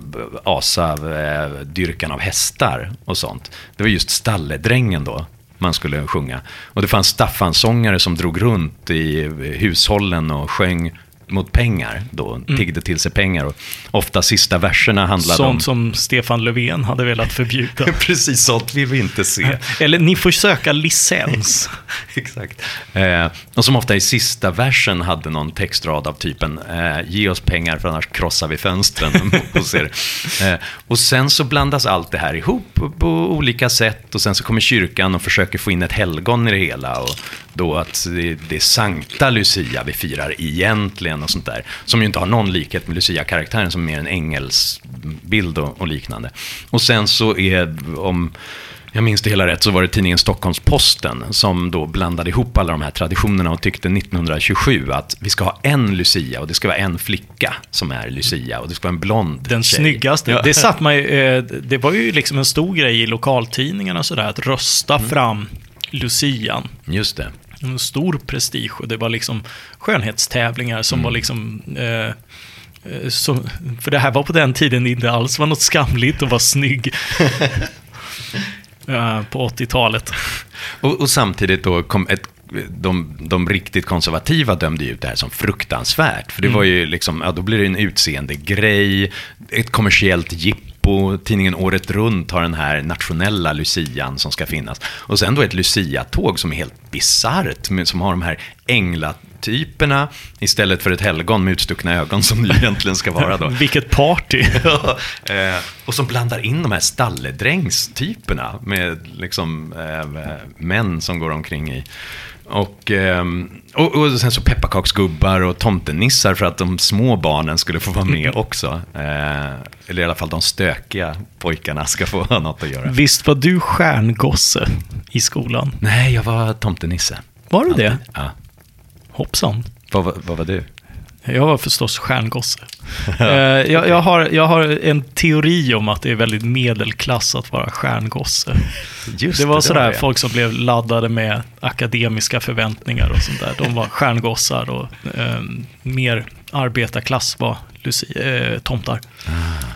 S5: asa-dyrkan av hästar och sånt. Det var just stalledrängen då man skulle sjunga. Och det fanns Staffansångare som drog runt i hushållen och sjöng mot pengar då, tiggde till sig pengar och ofta sista verserna handlade
S6: sånt
S5: om...
S6: som Stefan Löfven hade velat förbjuda.
S5: Precis, sånt vill vi inte se.
S6: Eller ni får söka licens.
S5: Exakt. Eh, och som ofta i sista versen hade någon textrad av typen eh, ge oss pengar för annars krossar vi fönstren hos er. Eh, och sen så blandas allt det här ihop på olika sätt och sen så kommer kyrkan och försöker få in ett helgon i det hela och då att det, det är Sankta Lucia vi firar egentligen och sånt där, som ju inte har någon likhet med Lucia-karaktären som är mer en ängelsbild och, och liknande. Och sen så är, om jag minns det hela rätt, så var det tidningen Stockholms-Posten som då blandade ihop alla de här traditionerna och tyckte nittonhundratjugosju att vi ska ha en Lucia och det ska vara en flicka som är Lucia och det ska vara en blond
S6: den
S5: tjej.
S6: Snyggaste.
S5: Ja.
S6: Det satt man ju, det var ju liksom en stor grej i lokaltidningarna sådär, att rösta mm. fram Lucian.
S5: Just det.
S6: En stor prestige och det var liksom skönhetstävlingar som mm. var liksom eh, så, för det här var på den tiden det inte alls var något skamligt att vara snygg uh, på åttiotalet.
S5: Och, och samtidigt då kom ett, de, de riktigt konservativa dömde ut det här som fruktansvärt. För det var ju liksom, ja, då blir det en utseende grej, ett kommersiellt jipp. Och tidningen Året runt har den här nationella Lucian som ska finnas. Och sen då ett Lucia-tåg som är helt bizarrt, som har de här änglatyperna istället för ett helgon med utstuckna ögon som det egentligen ska vara då.
S6: Vilket party!
S5: Ja, eh, och som blandar in de här stalledrängstyperna med liksom eh, män som går omkring i. Och, och, och sen så pepparkaksgubbar och tomtenissar för att de små barnen skulle få vara med också. Eh, eller i alla fall de stökiga pojkarna ska få ha något att göra.
S6: Visst var du stjärngosse i skolan?
S5: Nej, jag var tomtenisse.
S6: Var du det?
S5: Ja.
S6: Hoppsan.
S5: Vad, vad, vad var du?
S6: Jag var förstås stjärngosse. uh, jag, jag, har, jag har en teori om att det är väldigt medelklass att vara stjärngosse.
S5: Just
S6: det var
S5: det,
S6: sådär
S5: det var
S6: folk som blev laddade med akademiska förväntningar och sånt där. De var stjärngossar och uh, mer arbetarklass var Lucia, uh, tomtar.
S5: Ah.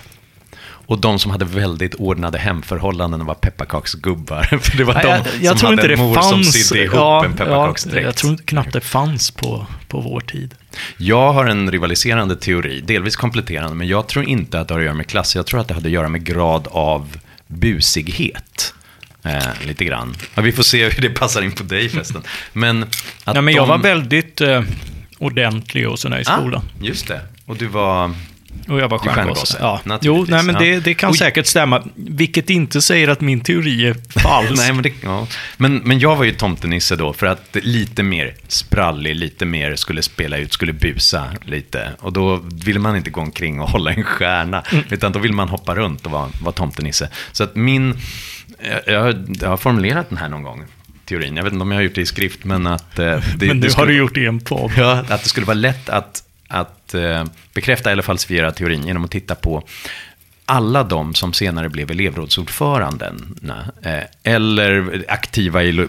S5: Och de som hade väldigt ordnade hemförhållanden var pepparkaksgubbar. För det var
S6: Nej,
S5: de
S6: jag, jag
S5: som
S6: tror
S5: hade
S6: inte det
S5: mor
S6: fanns,
S5: som sydde ihop
S6: ja,
S5: en pepparkaksdräkt.
S6: Ja, jag tror inte knappt det fanns på, på vår tid.
S5: Jag har en rivaliserande teori, delvis kompletterande, men jag tror inte att det har att göra med klass. Jag tror att det hade att göra med grad av busighet. Eh, lite grann. Ja, vi får se hur det passar in på dig förresten. Men, att
S6: ja, men
S5: de...
S6: jag var väldigt eh, ordentlig och sådär i skolan.
S5: Ah, just det. Och du var...
S6: Och jag var stjärngosse. Ja. Jo, nej, men
S5: ja.
S6: det, det kan
S5: Oj.
S6: säkert stämma. Vilket inte säger att min teori är falsk.
S5: nej, men, det, ja. men, men jag var ju tomtenisse då för att lite mer sprallig, lite mer skulle spela ut, skulle busa lite. Och då ville man inte gå omkring och hålla en stjärna. Mm. Utan då vill man hoppa runt och vara, vara tomtenisse. Så att min... Jag, jag har formulerat den här någon gång. Teorin. Jag vet inte om jag har gjort det i skrift, men att... Eh, det,
S6: men nu
S5: det skulle,
S6: har du gjort det i en podd.
S5: Ja, att det skulle vara lätt att att eh, bekräfta eller falsifiera teorin genom att titta på alla de som senare blev elevrådsordföranden eh, eller aktiva i eh,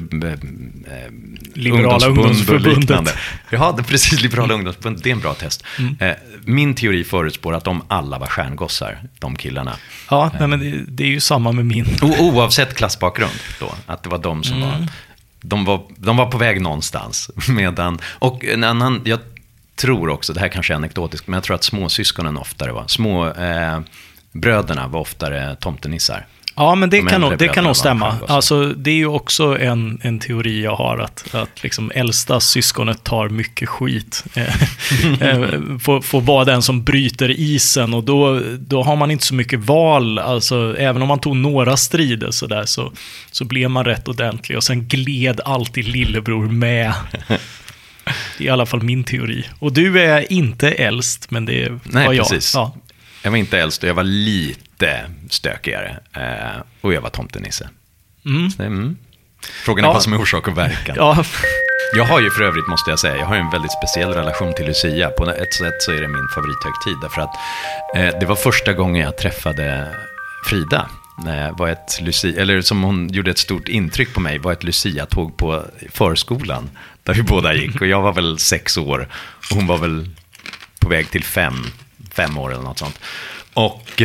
S6: Liberala ungdomsförbundet.
S5: Ja, det är precis, Liberala ungdomsförbundet, det är en bra test. Mm. Eh, min teori förutspår att de alla var stjärngossar, de killarna.
S6: Ja, eh. nej, men det, det är ju samma med min.
S5: O, oavsett klassbakgrund då, att det var de som mm. var, de var, de var på väg någonstans. Medan, och en annan, jag tror också, det här kanske är anekdotiskt, men jag tror att småsyskonen oftare var, små... Eh, bröderna var oftare tomtenissar.
S6: Ja, men det De kan nog, det kan nog stämma. Alltså, det är ju också en, en teori jag har att, att liksom äldsta syskonet tar mycket skit. får, får vara den som bryter isen och då, då har man inte så mycket val. Alltså, även om man tog några strider så, där, så, så blev man rätt ordentlig och sen gled alltid lillebror med. Det är i alla fall min teori. Och du är inte äldst, men det
S5: Nej,
S6: var jag.
S5: Precis.
S6: Ja.
S5: Jag var inte äldst och jag var lite stökigare. Eh, och jag var tomtenisse. Mm. Så, mm. Frågan är ja. vad som är orsak och verkan.
S6: Ja.
S5: Jag har ju för övrigt, måste jag säga, jag har en väldigt speciell relation till Lucia. På ett sätt så är det min favorithögtid. Därför att eh, det var första gången jag träffade Frida. Eh, var ett Lucia, eller som hon gjorde ett stort intryck på mig, var ett Lucia-tåg på förskolan. Där vi båda gick. Och jag var väl sex år. Och hon var väl på väg till fem. fem år eller något sånt. Och,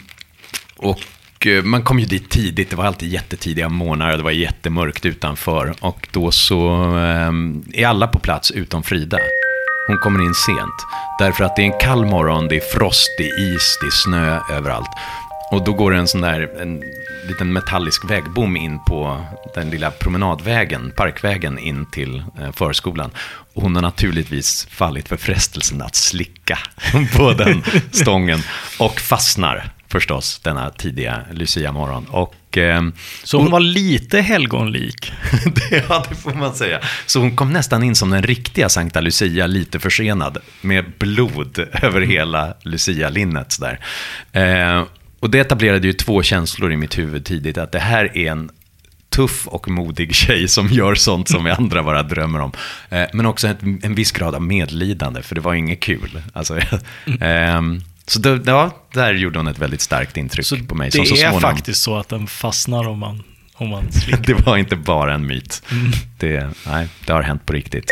S5: och man kom ju dit tidigt. Det var alltid jättetidiga månader. Det var jättemörkt utanför. Och då så är alla på plats utom Frida. Hon kommer in sent. Därför att det är en kall morgon. Det är frost, det är is, det är snö överallt. Och då går det en sån där en liten metallisk vägbom in på den lilla promenadvägen, parkvägen in till förskolan. Och hon har naturligtvis fallit för frestelsen att slicka på den stången och fastnar förstås denna tidiga Lucia-morgon. Och, eh,
S6: så hon var lite helgonlik.
S5: det, ja, det får man säga. Så hon kom nästan in som den riktiga Sankta Lucia, lite försenad, med blod över hela Lucia-linnet. Där. Eh, och det etablerade ju två känslor i mitt huvud tidigt, att det här är en tuff och modig tjej som gör sånt som vi andra bara drömmer om. Eh, men också en, en viss grad av medlidande, för det var inget kul. Alltså, eh, så det, ja, där gjorde hon ett väldigt starkt intryck så på mig.
S6: Det
S5: som så
S6: är
S5: småningom...
S6: faktiskt så att den fastnar om man, om man slickar.
S5: Det var inte bara en myt. Mm. Det, nej, det har hänt på riktigt.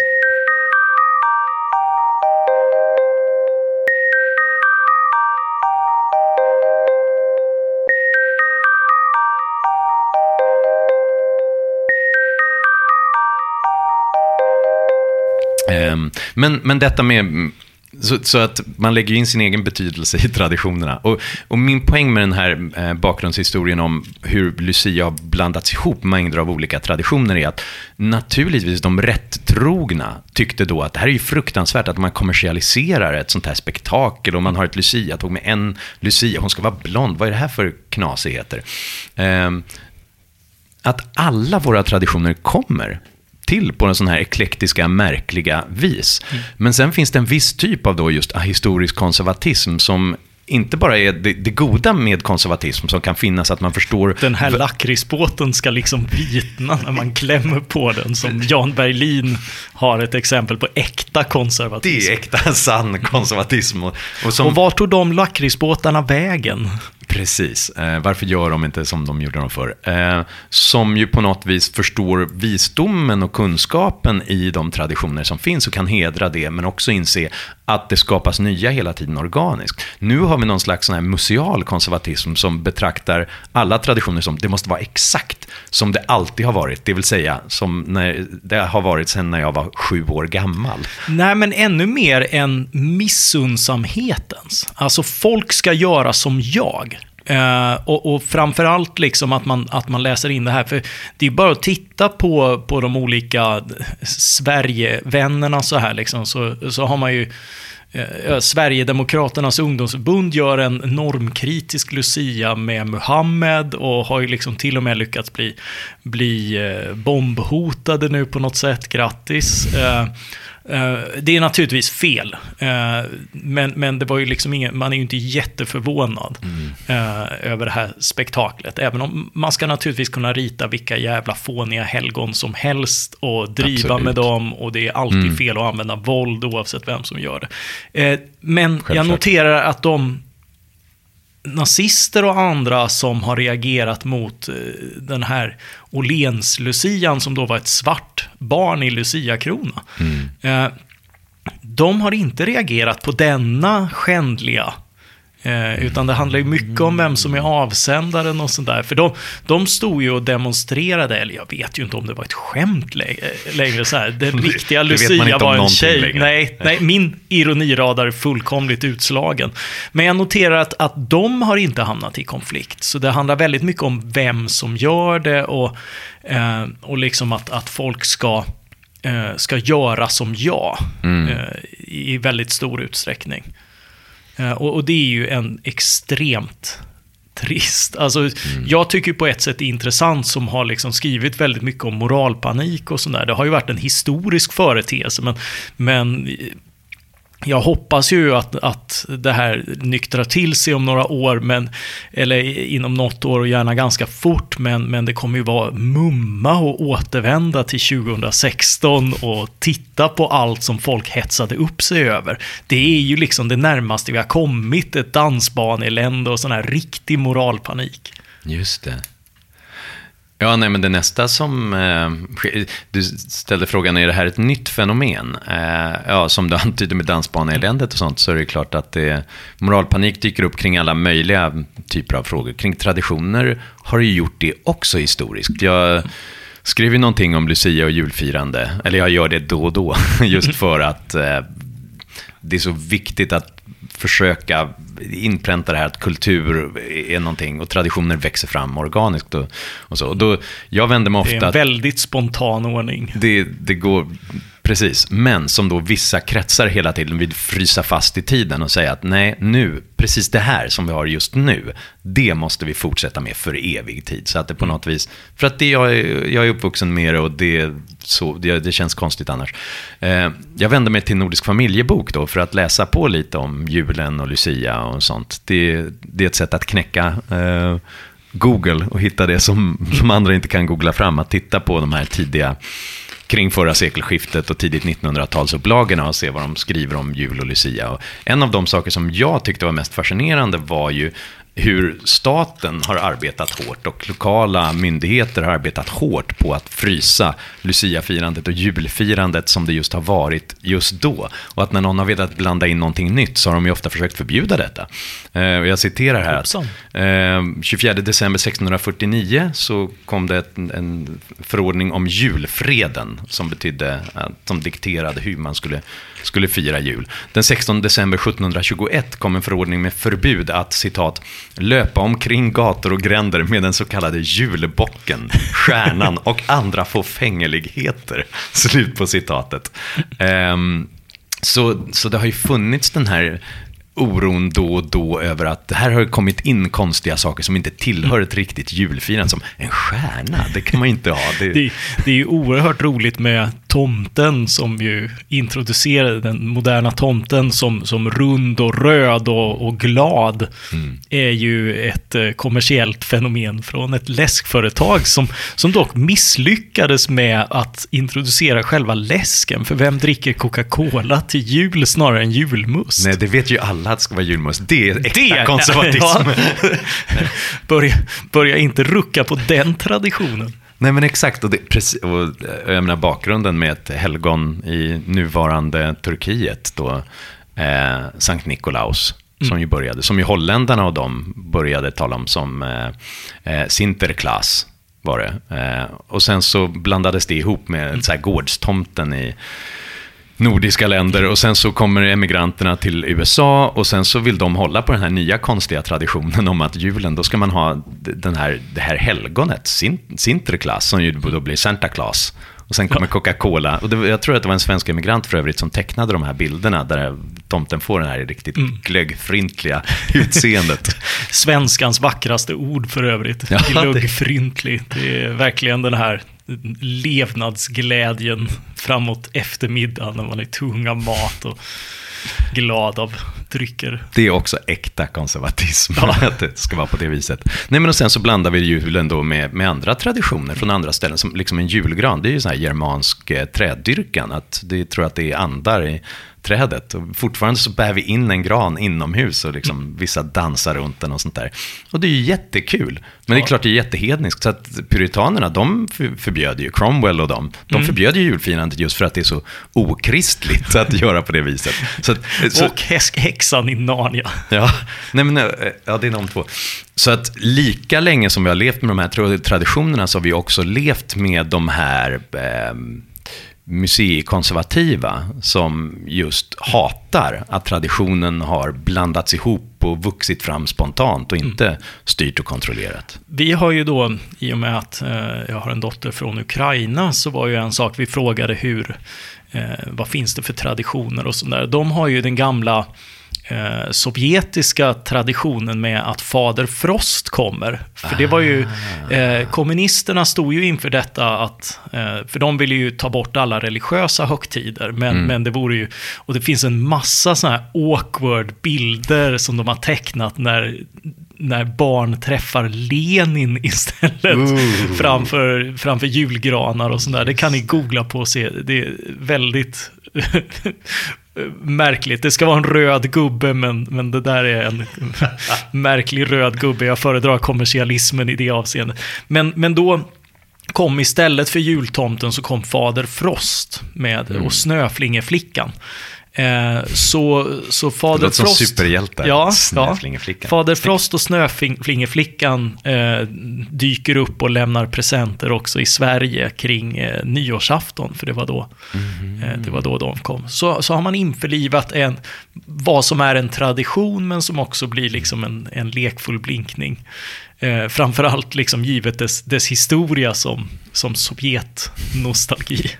S5: Men, men detta med så, så att man lägger in sin egen betydelse i traditionerna. Och, och min poäng med den här eh, bakgrundshistorien om hur Lucia har blandats ihop med mängder av olika traditioner är att naturligtvis de rättrogna tyckte då att det här är ju fruktansvärt att man kommersialiserar ett sånt här spektakel och man har ett Lucia-tåg med en Lucia, hon ska vara blond, vad är det här för knasigheter? Eh, att alla våra traditioner kommer till på en sån här eklektiska, märkliga vis. Mm. Men sen finns det en viss typ av då just historisk konservatism som inte bara är det, det goda med konservatism som kan finnas, att man förstår...
S6: Den här lakritsbåten ska liksom vitna när man klämmer på den, som Jan Berlin har ett exempel på äkta konservatism.
S5: Det är äkta, sann konservatism. Och, och, som...
S6: och var tog de lakritsbåtarna vägen?
S5: Precis. Eh, varför gör de inte som de gjorde dem för? Eh, som ju på något vis förstår visdomen och kunskapen i de traditioner som finns och kan hedra det, men också inse att det skapas nya hela tiden organiskt. Nu har vi någon slags sån här museal konservatism som betraktar alla traditioner som det måste vara exakt som det alltid har varit. Det vill säga som när det har varit sedan när jag var sju år gammal.
S6: Nej, men ännu mer än missundsamhetens. Alltså folk ska göra som jag. Uh, och, och framförallt liksom att man, att man läser in det här, för det är bara att titta på, på de olika Sverigevännerna så här liksom, så, så har man ju uh, Sverigedemokraternas ungdomsförbund gör en normkritisk Lucia med Muhammed och har ju liksom till och med lyckats bli, bli uh, bombhotade nu på något sätt, grattis. Uh, Det är naturligtvis fel, men, men det var ju liksom ingen, man är ju inte jätteförvånad mm. över det här spektaklet. Även om man ska naturligtvis kunna rita vilka jävla fåniga helgon som helst och driva Absolut. Med dem, och det är alltid mm. fel att använda våld oavsett vem som gör det. Men Självklart. Jag noterar att de nazister och andra som har reagerat mot den här Åhléns-lucian, som då var ett svart barn i Lucia-krona. Mm. De har inte reagerat på denna skändliga, utan det handlar ju mycket om vem som är avsändaren och sånt där. För de, de stod ju och demonstrerade, eller jag vet ju inte om det var ett skämt längre så här. Den riktiga Lucia var en tjej. Nej, nej, min ironiradar är fullkomligt utslagen. Men jag noterar att, att de har inte hamnat i konflikt. Så det handlar väldigt mycket om vem som gör det, och, eh, och liksom att, att folk ska, eh, ska göra som jag mm. eh, i väldigt stor utsträckning. Och, och det är ju en extremt trist. Alltså, mm. jag tycker på ett sätt det är intressant, som har liksom skrivit väldigt mycket om moralpanik och sådär. Det har ju varit en historisk företeelse, men, men jag hoppas ju att, att det här nyktrar till sig om några år, men, eller inom något år och gärna ganska fort, men, men det kommer ju vara mumma och återvända till tjugohundrasexton och titta på allt som folk hetsade upp sig över. Det är ju liksom det närmaste vi har kommit, ett dansbanelände och sån här riktig moralpanik.
S5: Just det. Ja, nej, men det nästa som eh, du ställde frågan, är det här ett nytt fenomen? Eh, ja, som du antyder med dansbaneeländet och sånt, så är det klart att det, moralpanik dyker upp kring alla möjliga typer av frågor. Kring traditioner har ju gjort det också historiskt. Jag skrev ju någonting om Lucia och julfirande, eller jag gör det då och då, just för att eh, det är så viktigt att försöka inpränta det här att kultur är någonting och traditioner växer fram organiskt och, och så. Och då, jag vänder mig ofta...
S6: Det är en väldigt spontan ordning.
S5: Det, det går... Precis, men som då vissa kretsar hela tiden vill frysa fast i tiden och säga att nej, nu, precis det här som vi har just nu, det måste vi fortsätta med för evig tid. Så att det på något vis, för att det jag är, jag är uppvuxen med det, och det, så, det, det känns konstigt annars. Eh, jag vänder mig till Nordisk familjebok då för att läsa på lite om julen och Lucia och sånt. Det, det är ett sätt att knäcka... Eh, Google och hitta det som, som andra inte kan googla fram, att titta på de här tidiga kring förra sekelskiftet och tidigt nittonhundratalsupplagorna och se vad de skriver om jul och Lucia. Och en av de saker som jag tyckte var mest fascinerande var ju hur staten har arbetat hårt och lokala myndigheter har arbetat hårt på att frysa Lucia-firandet och julfirandet som det just har varit just då. Och att när någon har velat blanda in någonting nytt så har de ju ofta försökt förbjuda detta. Eh, jag citerar här att eh, tjugofjärde december sextonhundrafyrtionio så kom det ett, en förordning om julfreden som betydde att som dikterade hur man skulle, skulle fira jul. Den sextonde december sjuttonhundratjugoett kom en förordning med förbud att, citat, löpa omkring gator och gränder med den så kallade julbocken, stjärnan och andra fåfängeligheter. Slut på citatet. Um, så, så det har ju funnits den här oron då och då över att det här har kommit in konstiga saker som inte tillhör ett riktigt julfirande, som en stjärna, det kan man inte ha. Det,
S6: det, det är ju oerhört roligt med tomten som ju introducerade den moderna tomten som, som rund och röd och, och glad mm. är ju ett eh, kommersiellt fenomen från ett läskföretag som, som dock misslyckades med att introducera själva läsken, för vem dricker Coca-Cola till jul snarare än julmust?
S5: Nej, det vet ju alla att det ska vara julmust. Det är äkta det, konservatism. Ja.
S6: börja, börja inte rucka på den traditionen.
S5: Nej, men exakt, och, det, precis, och jag menar bakgrunden med ett helgon i nuvarande Turkiet då, eh, Sankt Nikolaus mm. som ju började, som ju holländarna och de började tala om som eh, Sinterklaas var det. Eh, och sen så blandades det ihop med mm. så här gårdstomten i nordiska länder, och sen så kommer emigranterna till U S A och sen så vill de hålla på den här nya konstiga traditionen om att julen, då ska man ha den här, det här helgonet, Sinterklaas, som ju då blir Santa Claus. Och sen kommer Coca-Cola. Och det, jag tror att det var en svensk emigrant för övrigt som tecknade de här bilderna där tomten får den här riktigt mm. glöggfrintliga utseendet.
S6: Svenskans vackraste ord för övrigt. Ja, glöggfrintlig. Det är verkligen den här levnadsglädjen framåt eftermiddagen när man är tung av mat och glad av drycker.
S5: Det är också äkta konservatism,
S6: ja.
S5: Att det ska vara på det viset. Nej, men och sen så blandar vi julen då med, med andra traditioner från andra ställen, som liksom en julgran. Det är ju sån här germansk eh, träddyrkan, att det tror att det är andar i trädet. Och fortfarande så bär vi in en gran inomhus och liksom mm. vissa dansar runt den och sånt där. Och det är ju jättekul. Men ja. Det är klart det är jättehedniskt. Så att puritanerna, de förbjöd ju, Cromwell och dem, de mm. förbjöd ju julfirandet just för att det är så okristligt att göra på det viset. Så att, så,
S6: och häxan i Narnia.
S5: Ja, nej men, ja, det är de två. Så att lika länge som vi har levt med de här traditionerna så har vi också levt med de här eh, museikonservativa som just hatar att traditionen har blandats ihop och vuxit fram spontant och inte mm. styrt och kontrollerat.
S6: Vi har ju då, i och med att eh, jag har en dotter från Ukraina, så var ju en sak vi frågade hur, eh, vad finns det för traditioner och sådär. De har ju den gamla Eh, sovjetiska traditionen med att Fader Frost kommer. För det var ju, eh, kommunisterna stod ju inför detta att, eh, för de ville ju ta bort alla religiösa högtider, men, mm. men det vore ju, och det finns en massa såna här awkward bilder som de har tecknat när när barn träffar Lenin istället uh. framför, framför julgranar och sådär. Det kan ni googla på och se. Det är väldigt märkligt. Det ska vara en röd gubbe, men, men det där är en märklig röd gubbe. Jag föredrar kommersialismen i det avseendet. Men, men då kom istället för jultomten så kom Fader Frost med mm. och Snöflingeflickan. Eh, så, så Fader
S5: det
S6: Frost,
S5: som superhjältar,
S6: ja, ja, Fader Frost och Snöflingeflickan eh, dyker upp och lämnar presenter också i Sverige kring eh, nyårsafton, för det var då mm. eh, det var då de kom. Så, så har man införlivat en, vad som är en tradition, men som också blir liksom en, en lekfull blinkning. Eh, framförallt liksom givet dess, dess historia som, som Sovjet-nostalgi.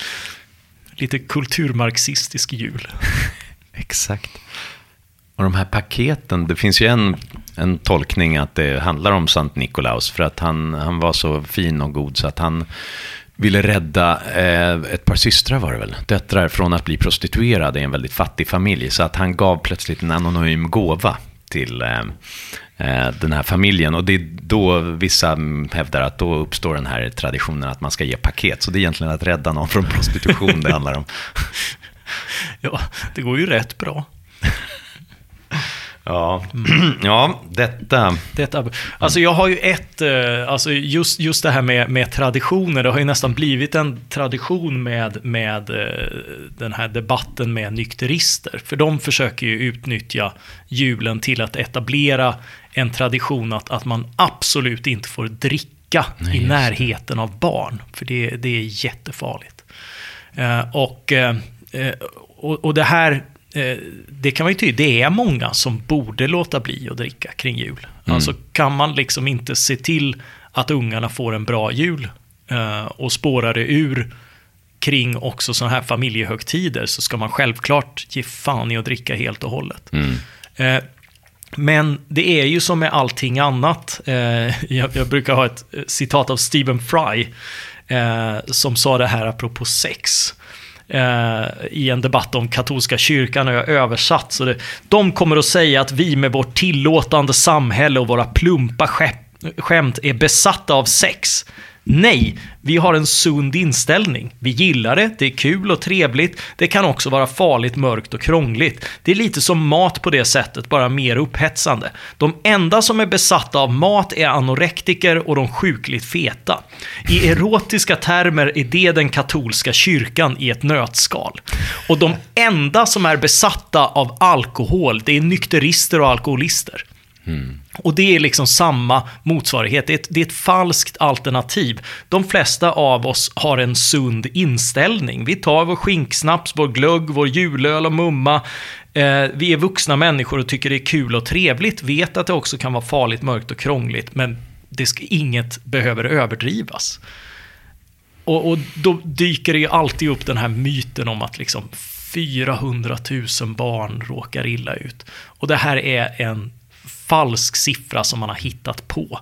S6: Lite kulturmarxistisk jul.
S5: Exakt. Och de här paketen, det finns ju en, en tolkning att det handlar om Sankt Nikolaus, för att han, han var så fin och god så att han ville rädda eh, ett par systrar, var det väl, döttrar, från att bli prostituerade i en väldigt fattig familj. Så att han gav plötsligt en anonym gåva till eh, den här familjen, och det är då vissa hävdar att då uppstår den här traditionen att man ska ge paket. Så det är egentligen att rädda någon från prostitution det handlar om.
S6: Ja, det går ju rätt bra.
S5: Ja, ja detta...
S6: detta... Alltså jag har ju ett... Alltså just, just det här med, med traditioner, det har ju nästan blivit en tradition med, med den här debatten med nykterister. För de försöker ju utnyttja julen till att etablera en tradition att, att man absolut inte får dricka Nej, i närheten av barn. För det, det är jättefarligt. Och, och, och det här... Det kan man ju tycka, det är många som borde låta bli att dricka kring jul. Mm. Alltså kan man liksom inte se till att ungarna får en bra jul eh, och spåra det ur kring också sådana här familjehögtider, så ska man självklart ge fan i att dricka helt och hållet. Mm. Eh, men det är ju som med allting annat. Eh, jag, jag brukar ha ett citat av Stephen Fry eh, som sa det här apropå sex. Uh, i en debatt om katolska kyrkan, och jag översatt så det, de kommer att säga att vi med vårt tillåtande samhälle och våra plumpa skämt, skämt är besatta av sex. Nej, vi har en sund inställning. Vi gillar det, det är kul och trevligt. Det kan också vara farligt, mörkt och krångligt. Det är lite som mat på det sättet, bara mer upphetsande. De enda som är besatta av mat är anorektiker och de sjukligt feta. I erotiska termer är det den katolska kyrkan i ett nötskal. Och de enda som är besatta av alkohol, det är nykterister och alkoholister. Mm. Och det är liksom samma motsvarighet. Det är, ett, det är ett falskt alternativ. De flesta av oss har en sund inställning. Vi tar vår skinksnaps, vår glögg, vår julöl och mumma. Eh, vi är vuxna människor och tycker det är kul och trevligt. Vet att det också kan vara farligt, mörkt och krångligt. Men det ska, inget behöver överdrivas. Och, och då dyker det ju alltid upp den här myten om att liksom fyrahundratusen barn råkar illa ut. Och det här är en falsk siffra som man har hittat på.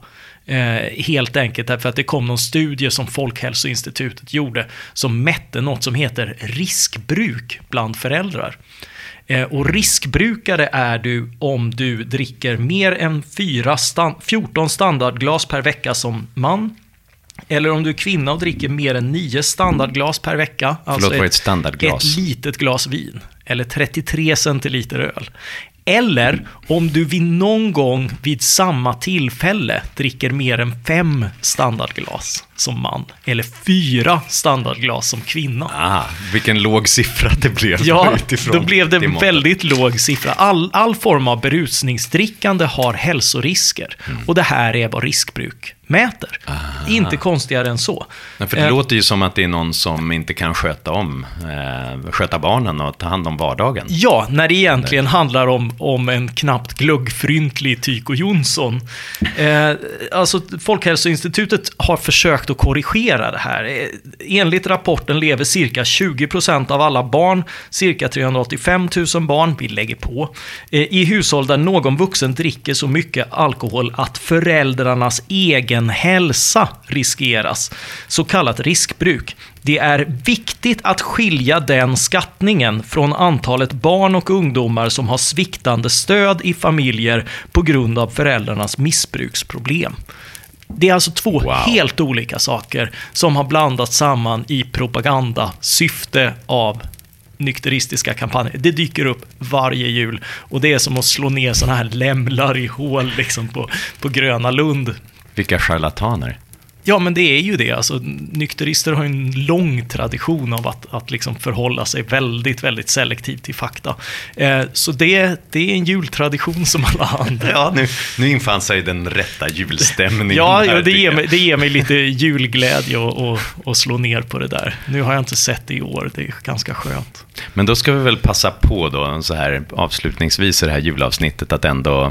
S6: Eh, helt enkelt därför att det kom någon studie som Folkhälsoinstitutet gjorde som mätte något som heter riskbruk bland föräldrar. Eh, och riskbrukare är du om du dricker mer än fyra stand- fjorton standardglas per vecka som man. Eller om du är kvinna och dricker mer än nio standardglas per vecka.
S5: Förlåt,
S6: alltså
S5: vad är ett standardglas?
S6: Ett litet glas vin. Eller trettiotre centiliter öl. Eller om du vid någon gång vid samma tillfälle dricker mer än fem standardglas som man. Eller fyra standardglas som kvinna.
S5: Ah, vilken låg siffra det blev.
S6: Ja,
S5: utifrån
S6: då blev det en
S5: måttet.
S6: väldigt låg siffra. All, all form av berusningsdrickande har hälsorisker. Mm. Och det här är vad riskbruk mäter. Ah. Inte konstigare än så.
S5: Men för det eh, låter ju som att det är någon som inte kan sköta om eh, sköta barnen och ta hand om vardagen.
S6: Ja, när det egentligen handlar om, om en knappt glöggfryntlig Tycho Jonsson. Eh, alltså Folkhälsoinstitutet har försökt att korrigera det här. Eh, enligt rapporten lever cirka tjugo procent av alla barn, cirka trehundraåttiofem tusen barn, vi lägger på, eh, i hushåll där någon vuxen dricker så mycket alkohol att föräldrarnas egen hälsa riskeras. Så kallat riskbruk. Det är viktigt att skilja den skattningen från antalet barn och ungdomar som har sviktande stöd i familjer på grund av föräldrarnas missbruksproblem. Det är alltså två wow. helt olika saker som har blandats samman i propaganda, syfte av nykteristiska kampanjer. Det dyker upp varje jul och det är som att slå ner såna här lämlar i hål liksom på, på Gröna Lund.
S5: Vilka charlataner.
S6: Ja, men det är ju det. Alltså, nykterister har en lång tradition av att, att liksom förhålla sig väldigt, väldigt selektivt till fakta. Eh, så det, det är en jultradition som alla andra.
S5: Ja, nu, nu infann sig den rätta julstämningen.
S6: Ja, ja det, ger mig, det ger mig lite julglädje och, och, och slå ner på det där. Nu har jag inte sett det i år. Det är ganska skönt.
S5: Men då ska vi väl passa på då, så här avslutningsvis i det här julavsnittet, att ändå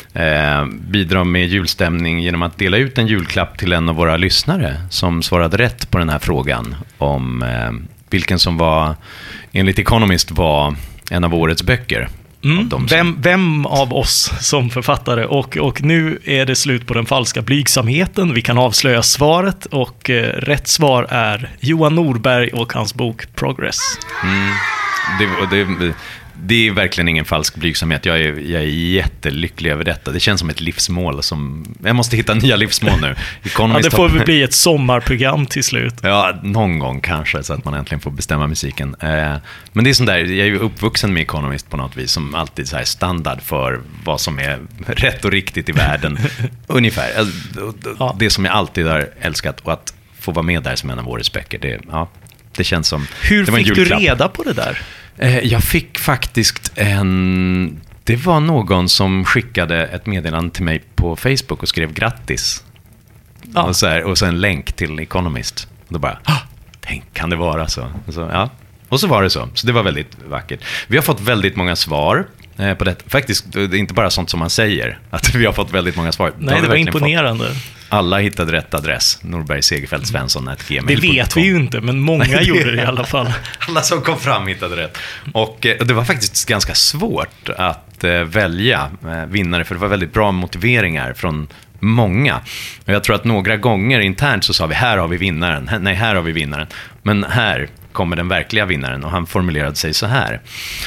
S5: eh, bidra med julstämning genom att dela ut en julklapp till en av våra lyssnare som svarade rätt på den här frågan om eh, vilken som var, enligt Economist, var en av årets böcker.
S6: Mm.
S5: Av som...
S6: vem, vem av oss som författare? Och, och nu är det slut på den falska blygsamheten. Vi kan avslöja svaret och eh, rätt svar är Johan Norberg och hans bok Progress.
S5: Mm. Det, det, det är verkligen ingen falsk blygsamhet. Jag är, jag är jättelycklig över detta. Det känns som ett livsmål. Som, jag måste hitta nya livsmål nu.
S6: Ja, det får väl bli ett sommarprogram till slut.
S5: Ja, någon gång kanske, så att man äntligen får bestämma musiken. Eh, men det är sånt där, jag är ju uppvuxen med Economist på något vis, som alltid så här standard för vad som är rätt och riktigt i världen. Ungefär. Ja. Det som jag alltid har älskat, och att få vara med där som en av årets böcker, det, ja, det känns som...
S6: Hur
S5: det var en
S6: fick
S5: julklapp.
S6: Du reda på det där?
S5: Jag fick faktiskt en... Det var någon som skickade ett meddelande till mig på Facebook och skrev grattis. Ja. Och, så här, och så en länk till Economist. Och då bara, tänk, kan det vara så? Och så, ja. Och så var det så. Så det var väldigt vackert. Vi har fått väldigt många svar eh, på det. Faktiskt, det är inte bara sånt som man säger. Att vi har fått väldigt många svar.
S6: Nej, det, det var imponerande.
S5: Fått. Alla hittade rätt adress. Norberg Segerfeldt Svensson at gmail punkt com.
S6: Det vet vi ju inte, men många Nej, gjorde det i alla fall.
S5: Alla som kom fram hittade rätt. Och eh, det var faktiskt ganska svårt att eh, välja eh, vinnare, för det var väldigt bra motiveringar från många. Och jag tror att några gånger internt så sa vi, här har vi vinnaren. Nej, här har vi vinnaren. Men här kommer den verkliga vinnaren, och han formulerade sig så här.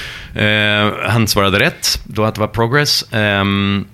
S5: Eh, han svarade rätt då att det var Progress. Eh,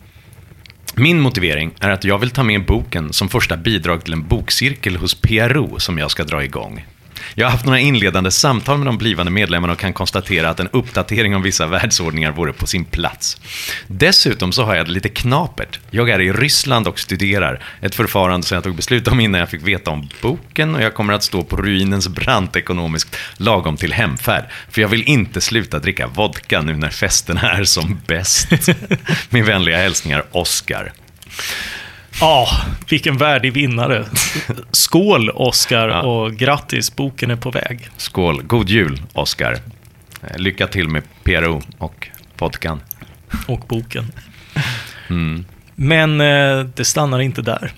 S5: Min motivering är att jag vill ta med boken som första bidrag till en bokcirkel hos P R O som jag ska dra igång. Jag har haft några inledande samtal med de blivande medlemmarna och kan konstatera att en uppdatering om vissa världsordningar vore på sin plats. Dessutom så har jag det lite knapert. Jag är i Ryssland och studerar, ett förfarande som jag tog beslut om innan jag fick veta om boken, och jag kommer att stå på ruinens brant ekonomiskt lagom till hemfärd. För jag vill inte sluta dricka vodka nu när festen är som bäst. Min vänliga hälsningar, Oscar.
S6: Ja, oh, vilken värdig vinnare. Skål, Oscar, ja. Och grattis, boken är på väg.
S5: Skål, god jul, Oscar. Lycka till med P R O och vodkan.
S6: Och boken.
S5: Mm.
S6: Men eh, det stannar inte där.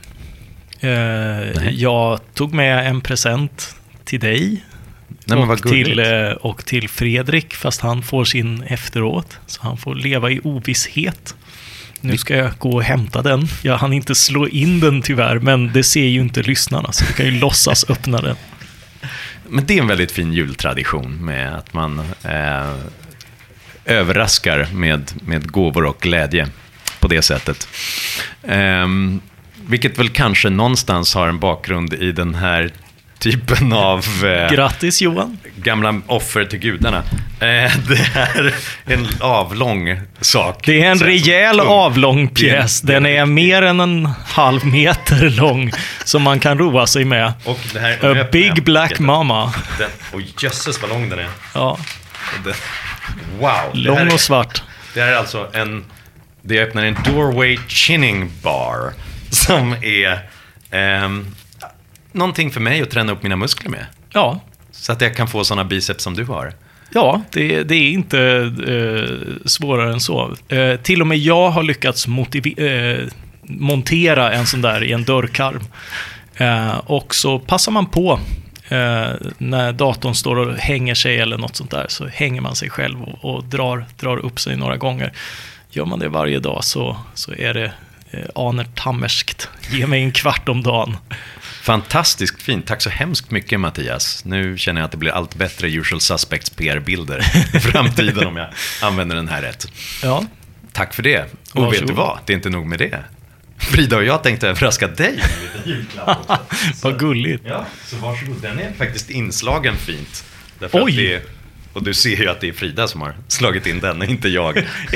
S6: Eh, jag tog med en present till dig.
S5: Nej,
S6: och, till, eh, och till Fredrik, fast han får sin efteråt. Så han får leva i ovisshet. Nu ska jag gå och hämta den. Jag hann inte slå in den tyvärr, men det ser ju inte lyssnarna, så du kan ju låtsas öppna den.
S5: Men det är en väldigt fin jultradition med att man eh, överraskar med, med gåvor och glädje på det sättet. Eh, vilket väl kanske någonstans har en bakgrund i den här typen av... Eh,
S6: Grattis Johan!
S5: Gamla offer till gudarna. Eh, det är en avlång sak.
S6: Det är en rejäl avlång pjäs. Den är mer än en halv meter lång som man kan roa sig med.
S5: Och det här,
S6: A Big Black Mama.
S5: Den, och jösses vad lång den är.
S6: Ja.
S5: Den, wow.
S6: Lång
S5: är,
S6: och svart.
S5: Det här är alltså en... Det öppnar en Doorway Chinning Bar som är eh, någonting för mig att träna upp mina muskler med.
S6: Ja.
S5: Så att jag kan få sådana biceps som du har.
S6: Ja, det, det är inte eh, svårare än så. Eh, till och med jag har lyckats motiv- eh, montera en sån där i en dörrkarm. Eh, och så passar man på eh, när datorn står och hänger sig eller något sånt där, så hänger man sig själv och, och drar, drar upp sig några gånger. Gör man det varje dag så, så är det eh, anertammerskt. Ge mig en kvart om dagen.
S5: Fantastiskt fint. Tack så hemskt mycket, Mattias. Nu känner jag att det blir allt bättre Usual Suspects P R-bilder i framtiden om jag använder den här rätt.
S6: Ja.
S5: Tack för det. Och
S6: Varsågod.
S5: vet du vad? Det är inte nog med det. Frida och jag tänkte överraska dig med en liten julklapp också.
S6: Vad gulligt.
S5: Ja, så varsågod. Den är faktiskt inslagen fint. Därför
S6: Oj!
S5: Att det är, och du ser ju att det är Frida som har slagit in den och inte jag.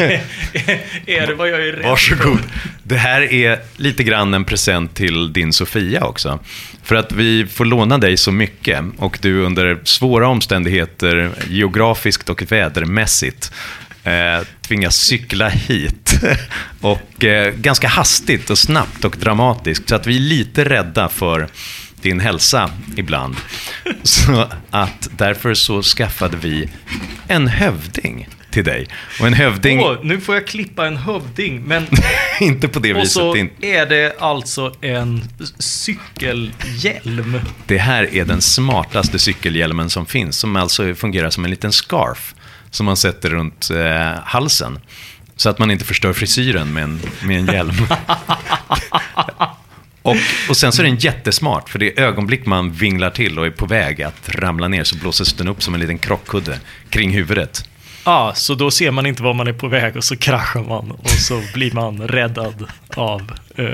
S6: Är det vad jag är rädd
S5: Varsågod.
S6: för?
S5: Det här är lite grann en present till din Sofia också. För att vi får låna dig så mycket och du under svåra omständigheter geografiskt och vädermässigt eh, tvingas cykla hit. och eh, ganska hastigt och snabbt och dramatiskt. Så att vi är lite rädda för din hälsa ibland. Så att därför så skaffade vi en hövding till dig. Och en hövding...
S6: Åh, nu får jag klippa en hövding, men...
S5: inte på det
S6: och
S5: viset.
S6: så
S5: inte.
S6: är det alltså en cykelhjälm.
S5: Det här är den smartaste cykelhjälmen som finns, som alltså fungerar som en liten scarf som man sätter runt eh, halsen. Så att man inte förstör frisyren med en, med en hjälm. Och, och sen så är den jättesmart, för det ögonblick man vinglar till och är på väg att ramla ner så blåses den upp som en liten krockkudde kring huvudet.
S6: Ja, ah, så då ser man inte var man är på väg och så kraschar man och så blir man räddad av... Uh...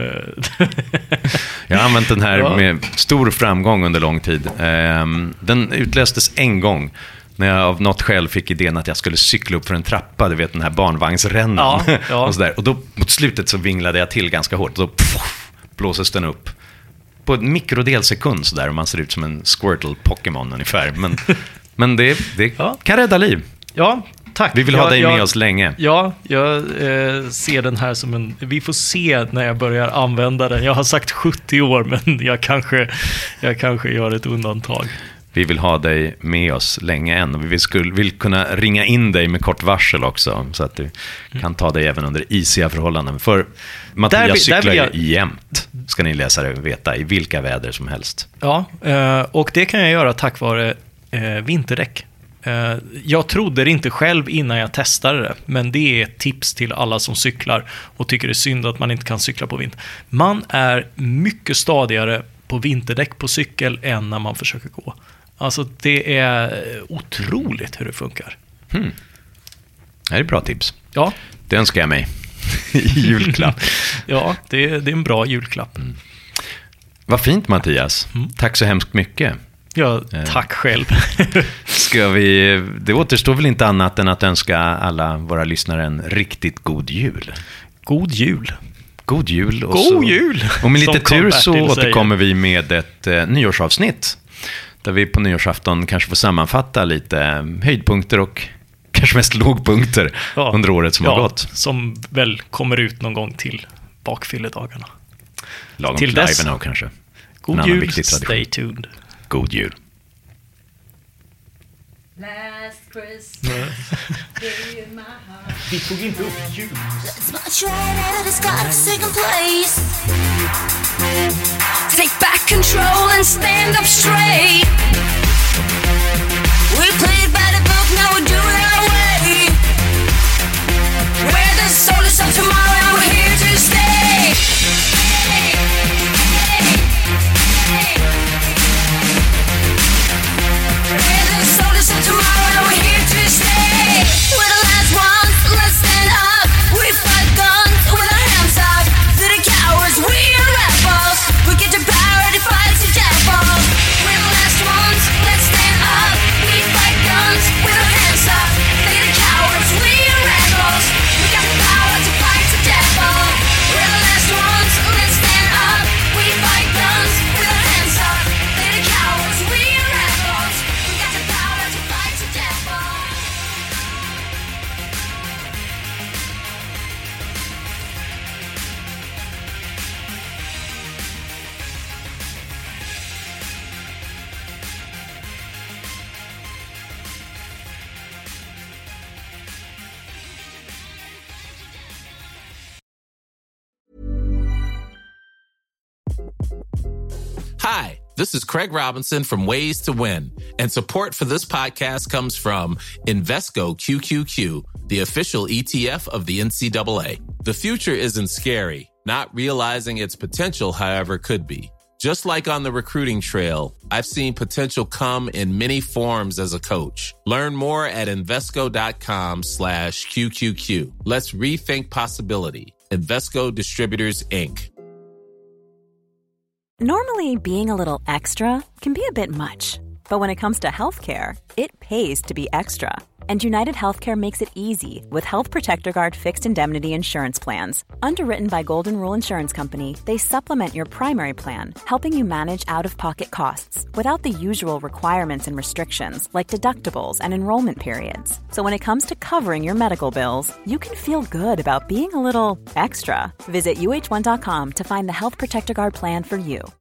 S5: Jag har använt den här
S6: ja.
S5: med stor framgång under lång tid. Den utlöstes en gång när jag av något skäl fick idén att jag skulle cykla upp för en trappa, du vet den här barnvagnsrännan.
S6: Ja, ja.
S5: och, så där. Och då mot slutet så vinglade jag till ganska hårt och då pff, blåses den upp på en mikrodelssekund så där, och man ser ut som en Squirtle Pokémon ungefär. Men, men det, det
S6: ja.
S5: kan rädda liv.
S6: Ja, tack.
S5: Vi vill ha
S6: jag,
S5: dig
S6: jag,
S5: med oss länge.
S6: Ja, jag eh, ser den här som en... Vi får se när jag börjar använda den. Jag har sagt sjuttio år, men jag kanske, jag kanske gör ett undantag.
S5: Vi vill ha dig med oss länge än. Och vi vill, vill kunna ringa in dig med kort varsel också, så att du kan ta dig även under isiga förhållanden. För Mattias
S6: där vi,
S5: cyklar
S6: där jag...
S5: ju jämt, ska ni läsare veta, i vilka väder som helst.
S6: Ja, och det kan jag göra tack vare vinterdäck. Jag trodde det inte själv innan jag testade det, men det är ett tips till alla som cyklar och tycker det är synd att man inte kan cykla på vinter. Man är mycket stadigare på vinterdäck på cykel än när man försöker gå. Alltså det är otroligt hur det funkar.
S5: Hmm. Det här är bra tips.
S6: Ja.
S5: Det önskar jag mig i julklapp.
S6: Ja, det är, det är en bra julklapp.
S5: Mm. Vad fint, Mattias. Mm. Tack så hemskt mycket.
S6: Ja, tack själv.
S5: Ska vi, det återstår väl inte annat än att önska alla våra lyssnare en riktigt god jul.
S6: God jul.
S5: God jul. Och
S6: god
S5: så,
S6: jul!
S5: Och med lite tur så
S6: säger.
S5: återkommer vi med ett eh, nyårsavsnitt. Där vi på nyårsafton kanske får sammanfatta lite höjdpunkter och kanske mest lågpunkter ja. under året som
S6: ja,
S5: har gått.
S6: Som väl kommer ut någon gång till bakfylledagarna.
S5: Lagom till live now kanske.
S6: God jul, stay tuned.
S5: God jul.
S9: Last Christmas, gave you my heart.
S6: Vi tog inte upp jul.
S9: Let's march right out of this godforsaken place. Take back control and stand up straight. We played by the book, now we do it our way. We're the soldiers of tomorrow, we're here.
S10: Hi, this is Craig Robinson from Ways to Win, and support for this podcast comes from Invesco Q Q Q, the official E T F of the N C double A. The future isn't scary. Not realizing its potential, however, could be. Just like on the recruiting trail, I've seen potential come in many forms as a coach. Learn more at Invesco.com slash QQQ. Let's rethink possibility. Invesco Distributors, Incorporated.
S12: Normally, being a little extra can be a bit much. But when it comes to healthcare, it pays to be extra. And United Healthcare makes it easy with Health Protector Guard fixed indemnity insurance plans. Underwritten by Golden Rule Insurance Company, they supplement your primary plan, helping you manage out-of-pocket costs without the usual requirements and restrictions like deductibles and enrollment periods. So when it comes to covering your medical bills, you can feel good about being a little extra. Visit U H one dot com to find the Health Protector Guard plan for you.